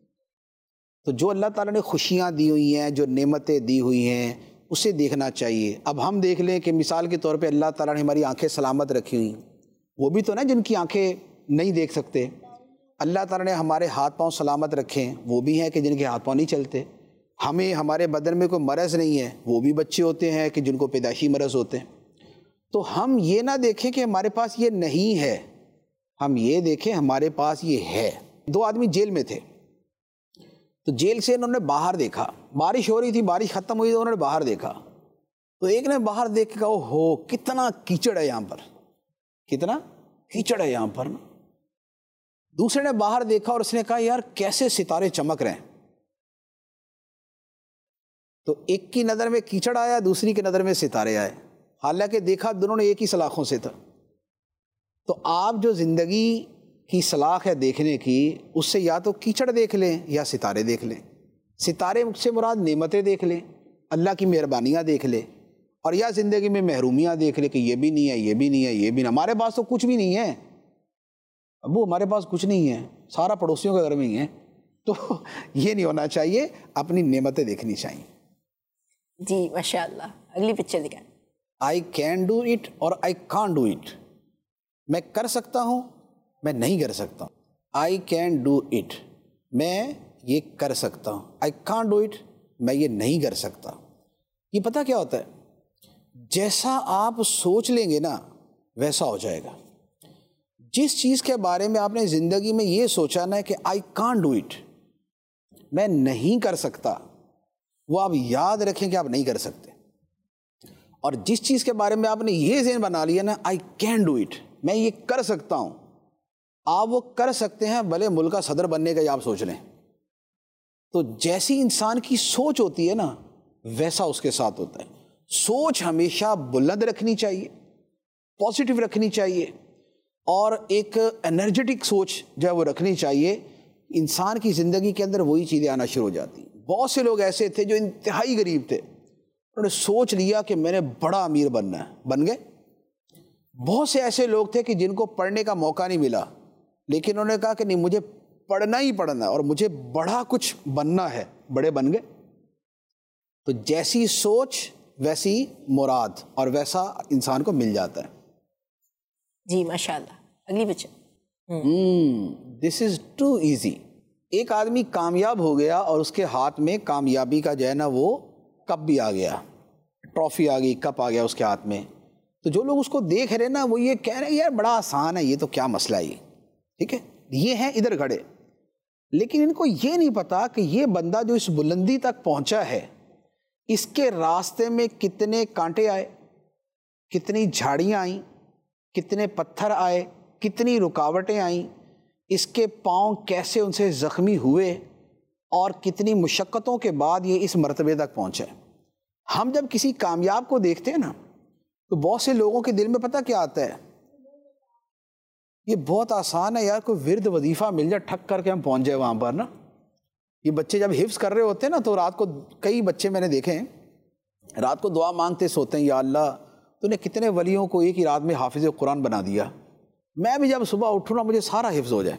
تو جو اللہ تعالیٰ نے خوشیاں دی ہوئی ہیں، جو نعمتیں دی ہوئی ہیں، اسے دیکھنا چاہیے. اب ہم دیکھ لیں کہ مثال کے طور پہ اللہ تعالیٰ نے ہماری آنکھیں سلامت رکھی ہوئی، وہ بھی تو نا جن کی آنکھیں نہیں دیکھ سکتے. اللہ تعالیٰ نے ہمارے ہاتھ پاؤں سلامت رکھے ہیں، وہ بھی ہیں کہ جن کے ہاتھ پاؤں نہیں چلتے. ہمیں ہمارے بدن میں کوئی مرض نہیں ہے، وہ بھی بچے ہوتے ہیں کہ جن کو پیدائشی مرض ہوتے ہیں. تو ہم یہ نہ دیکھیں کہ ہمارے پاس یہ نہیں ہے، ہم یہ دیکھیں ہمارے پاس یہ ہے. دو آدمی جیل میں تھے، تو جیل سے انہوں نے باہر دیکھا، بارش ہو رہی تھی، بارش ختم ہوئی تو انہوں نے باہر دیکھا. تو ایک نے باہر دیکھ کے کہا ہو کتنا کیچڑ ہے یہاں پر، کتنا کیچڑ ہے یہاں پر. دوسرے نے باہر دیکھا اور اس نے کہا یار کیسے ستارے چمک رہے ہیں. تو ایک کی نظر میں کیچڑ آیا، دوسری کی نظر میں ستارے آئے، حالانکہ دیکھا دونوں نے ایک ہی سلاخوں سے تھا. تو آپ جو زندگی کی سلاخ ہے دیکھنے کی، اس سے یا تو کیچڑ دیکھ لیں یا ستارے دیکھ لیں. ستارے سے مراد نعمتیں دیکھ لیں، اللہ کی مہربانیاں دیکھ لے، اور یا زندگی میں محرومیاں دیکھ لے کہ یہ بھی نہیں ہے، یہ بھی نہیں ہے، یہ بھی نہیں، ہمارے پاس تو کچھ بھی نہیں ہے ابو، ہمارے پاس کچھ نہیں ہے، سارا پڑوسیوں کے گھر میں ہی ہے. تو یہ نہیں ہونا چاہیے، اپنی نعمتیں دیکھنی چاہیے. جی ماشاء اللہ، اگلی پکچر دکھائیں. آئی کین ڈو اٹ اور آئی کانٹ ڈو اٹ. میں کر سکتا ہوں، میں نہیں کر سکتا ہوں. آئی کین ڈو اٹ، میں یہ کر سکتا ہوں. آئی کانٹ ڈو اٹ، میں یہ نہیں کر سکتا. یہ پتہ کیا ہوتا ہے، جیسا آپ سوچ لیں گے نا ویسا ہو جائے گا. جس چیز کے بارے میں آپ نے زندگی میں یہ سوچا نا کہ آئی کانٹ ڈو اٹ، میں نہیں کر سکتا، وہ آپ یاد رکھیں کہ آپ نہیں کر سکتے. اور جس چیز کے بارے میں آپ نے یہ ذہن بنا لیا نا آئی کین ڈو اٹ، میں یہ کر سکتا ہوں، آپ وہ کر سکتے ہیں، بھلے ملک کا صدر بننے کا ہی آپ سوچ لیں. تو جیسی انسان کی سوچ ہوتی ہے نا ویسا اس کے ساتھ ہوتا ہے. سوچ ہمیشہ بلند رکھنی چاہیے، پازیٹیو رکھنی چاہیے، اور ایک انرجیٹک سوچ جو ہے وہ رکھنی چاہیے. انسان کی زندگی کے اندر وہی چیزیں آنا شروع ہو جاتی ہیں. بہت سے لوگ ایسے تھے جو انتہائی غریب تھے، انہوں نے سوچ لیا کہ میں نے بڑا امیر بننا ہے، بن گئے. بہت سے ایسے لوگ تھے کہ جن کو پڑھنے کا موقع نہیں ملا، لیکن انہوں نے کہا کہ نہیں، مجھے پڑھنا ہی پڑھنا ہے اور مجھے بڑا کچھ بننا ہے، بڑے بن گئے. تو جیسی سوچ ویسی مراد، اور ویسا انسان کو مل جاتا ہے. جی ماشاء اللہ، اگلی picture. This is too easy. ایک آدمی کامیاب ہو گیا اور اس کے ہاتھ میں کامیابی کا جو ہے نا وہ کپ بھی آ گیا، ٹرافی آ گئی، کپ آ گیا اس کے ہاتھ میں. تو جو لوگ اس کو دیکھ رہے نا وہ یہ کہہ رہے ہیں یار بڑا آسان ہے، یہ تو کیا مسئلہ ہے. ٹھیک ہے، یہ ہیں ادھر کھڑے، لیکن ان کو یہ نہیں پتا کہ یہ بندہ جو اس بلندی تک پہنچا ہے، اس کے راستے میں کتنے کانٹے آئے، کتنی جھاڑیاں آئیں، کتنے پتھر آئے، کتنی رکاوٹیں آئیں، اس کے پاؤں کیسے ان سے زخمی ہوئے، اور کتنی مشقتوں کے بعد یہ اس مرتبے تک پہنچے. ہم جب کسی کامیاب کو دیکھتے ہیں نا تو بہت سے لوگوں کے دل میں پتہ کیا آتا ہے، یہ بہت آسان ہے یار، کوئی ورد وظیفہ مل جائے ٹھک کر کے ہم پہنچ جائے وہاں پر نا. یہ بچے جب حفظ کر رہے ہوتے ہیں نا تو رات کو، کئی بچے میں نے دیکھے ہیں رات کو دعا مانگتے سوتے ہیں، یا اللہ تو نے کتنے ولیوں کو ایک ہی رات میں حافظ قرآن بنا دیا، میں بھی جب صبح اٹھوں نا مجھے سارا حفظ ہو جائے.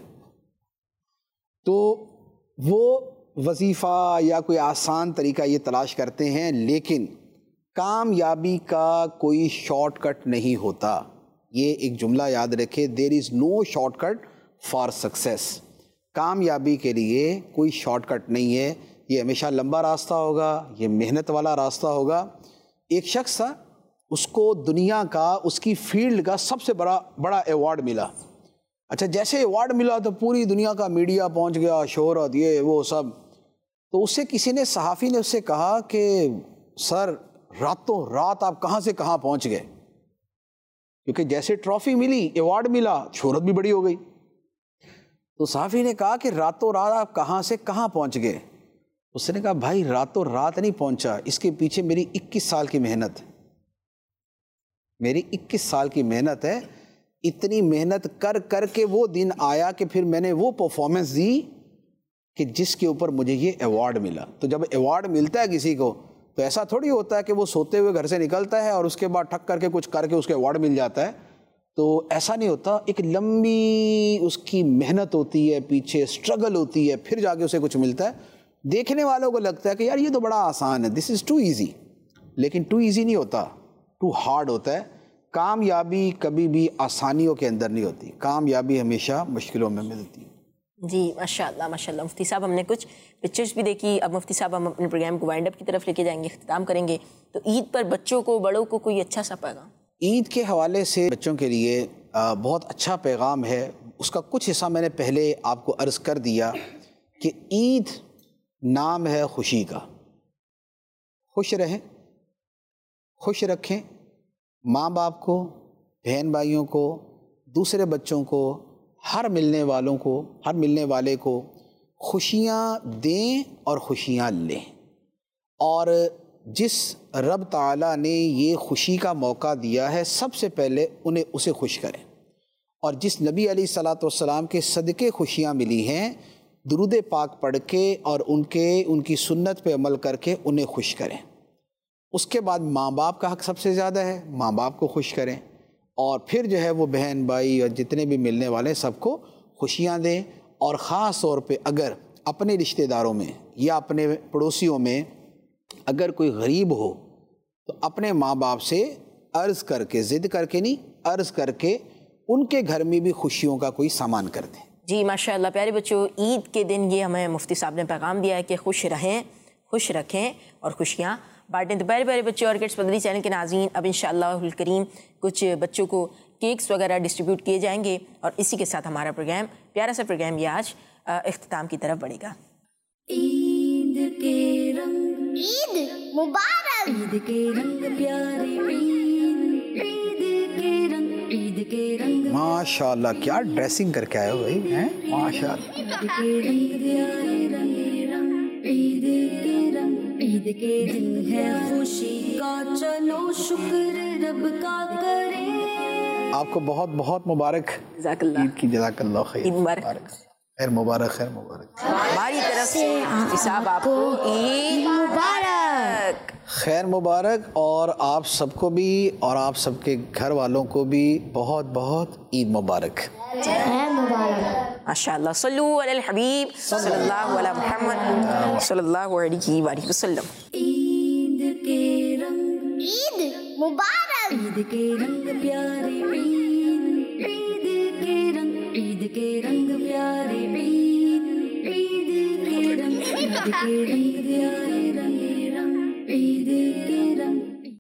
تو وہ وظیفہ یا کوئی آسان طریقہ یہ تلاش کرتے ہیں، لیکن کامیابی کا کوئی شارٹ کٹ نہیں ہوتا. یہ ایک جملہ یاد رکھے، there is no short cut for success. کامیابی کے لیے کوئی شارٹ کٹ نہیں ہے، یہ ہمیشہ لمبا راستہ ہوگا، یہ محنت والا راستہ ہوگا. ایک شخص تھا، اس کو دنیا کا، اس کی فیلڈ کا سب سے بڑا بڑا ایوارڈ ملا. اچھا، جیسے ایوارڈ ملا تو پوری دنیا کا میڈیا پہنچ گیا، شہرت، یہ وہ سب. تو اس سے کسی نے، صحافی نے اس سے کہا کہ سر راتوں رات آپ کہاں سے کہاں پہنچ گئے، کیونکہ جیسے ٹرافی ملی، ایوارڈ ملا، شہرت بھی بڑی ہو گئی. تو صحافی نے کہا کہ راتوں رات آپ کہاں سے کہاں پہنچ گئے. اس نے کہا بھائی راتوں رات نہیں پہنچا، اس کے پیچھے میری اکیس سال کی محنت ہے، میری اکیس سال کی محنت ہے. اتنی محنت کر کر کے وہ دن آیا کہ پھر میں نے وہ پرفارمنس دی کہ جس کے اوپر مجھے یہ ایوارڈ ملا. تو جب ایوارڈ ملتا ہے کسی کو تو ایسا تھوڑی ہوتا ہے کہ وہ سوتے ہوئے گھر سے نکلتا ہے اور اس کے بعد ٹھک کر کے کچھ کر کے اس کو ایوارڈ مل جاتا ہے. تو ایسا نہیں ہوتا، ایک لمبی اس کی محنت ہوتی ہے، پیچھے اسٹرگل ہوتی ہے، پھر جا کے اسے کچھ ملتا ہے. دیکھنے والوں کو لگتا ہے کہ یار یہ تو بڑا آسان ہے، دس از ٹو ایزی، لیکن ٹو ایزی نہیں ہوتا، ٹو ہارڈ ہوتا ہے. کامیابی کبھی بھی آسانیوں کے اندر نہیں ہوتی، کامیابی ہمیشہ مشکلوں میں ملتی ہے. جی ماشاء اللہ ماشاء اللہ. مفتی صاحب ہم نے کچھ پکچرز بھی دیکھی، اب مفتی صاحب ہم اپنے پروگرام کو وائنڈ اپ کی طرف لے کے جائیں گے، اختتام کریں گے. تو عید پر بچوں کو، بڑوں کو کوئی اچھا سا پیغام؟ عید کے حوالے سے بچوں کے لیے بہت اچھا پیغام ہے. اس کا کچھ حصہ میں نے پہلے آپ کو عرض کر دیا کہ عید نام ہے خوشی کا. خوش رہیں، خوش رکھیں ماں باپ کو، بہن بھائیوں کو، دوسرے بچوں کو، ہر ملنے والوں کو، ہر ملنے والے کو خوشیاں دیں اور خوشیاں لیں. اور جس رب تعالیٰ نے یہ خوشی کا موقع دیا ہے سب سے پہلے انہیں اسے خوش کریں. اور جس نبی علیہ الصلاۃ والسلام کے صدقے خوشیاں ملی ہیں، درود پاک پڑھ کے اور ان کے ان کی سنت پہ عمل کر کے انہیں خوش کریں. اس کے بعد ماں باپ کا حق سب سے زیادہ ہے، ماں باپ کو خوش کریں، اور پھر جو ہے وہ بہن بھائی اور جتنے بھی ملنے والے سب کو خوشیاں دیں، اور خاص طور پہ اگر اپنے رشتہ داروں میں یا اپنے پڑوسیوں میں اگر کوئی غریب ہو تو اپنے ماں باپ سے عرض کر کے، ضد کر کے نہیں، عرض کر کے ان کے گھر میں بھی خوشیوں کا کوئی سامان کر دیں۔ جی ماشاء اللہ پیارے بچوں، عید کے دن یہ ہمیں مفتی صاحب نے پیغام دیا ہے کہ خوش رہیں، خوش رکھیں اور خوشیاں بانٹیں۔ تو پیارے پیارے بچوں اور کڈس مدنی چینل کے ناظرین، اب انشاءاللہ الکریم کچھ بچوں کو کیکس وغیرہ ڈسٹریبیوٹ کیے جائیں گے، اور اسی کے ساتھ ہمارا پروگرام، پیارا سا پروگرام یہ آج اختتام کی طرف بڑھے گا۔ عید کے رنگ، عید مبارک، عید کے رنگ پیارے، عید عید کے رنگ، عید کے رنگ، ماشاءاللہ کیا ڈریسنگ کر کے آئے ہو بھائی، ہیں ماشاءاللہ۔ عید کے رنگ پیارے رنگ رنگ، عید کے رنگ، عید کے دن ہے خوشی کا، چلو شکر رب کا کریں۔ آپ کو بہت بہت مبارک جزاک اللہ، عید کی، جزاک اللہ خیر، عید مبارک۔ خیر مبارک، خیر مبارک، ہماری طرف سے مفتی صاحب آپ کو عید مبارک، خیر مبارک، اور آپ سب کو بھی اور آپ سب کے گھر والوں کو بھی بہت بہت عید مبارک۔ خیر مبارک۔ ماشاء اللہ، صلو علی الحبیب صلی اللہ علی محمد صلی اللہ علیہ وآلہ وسلم۔ عید کے رنگ، عید مبارک، عید کے رنگ پیارے، عید عید کے رنگ، عید کے رنگ پیارے، عید عید کے رنگ، عید کے رنگ پیارے رنگ رنگ، عید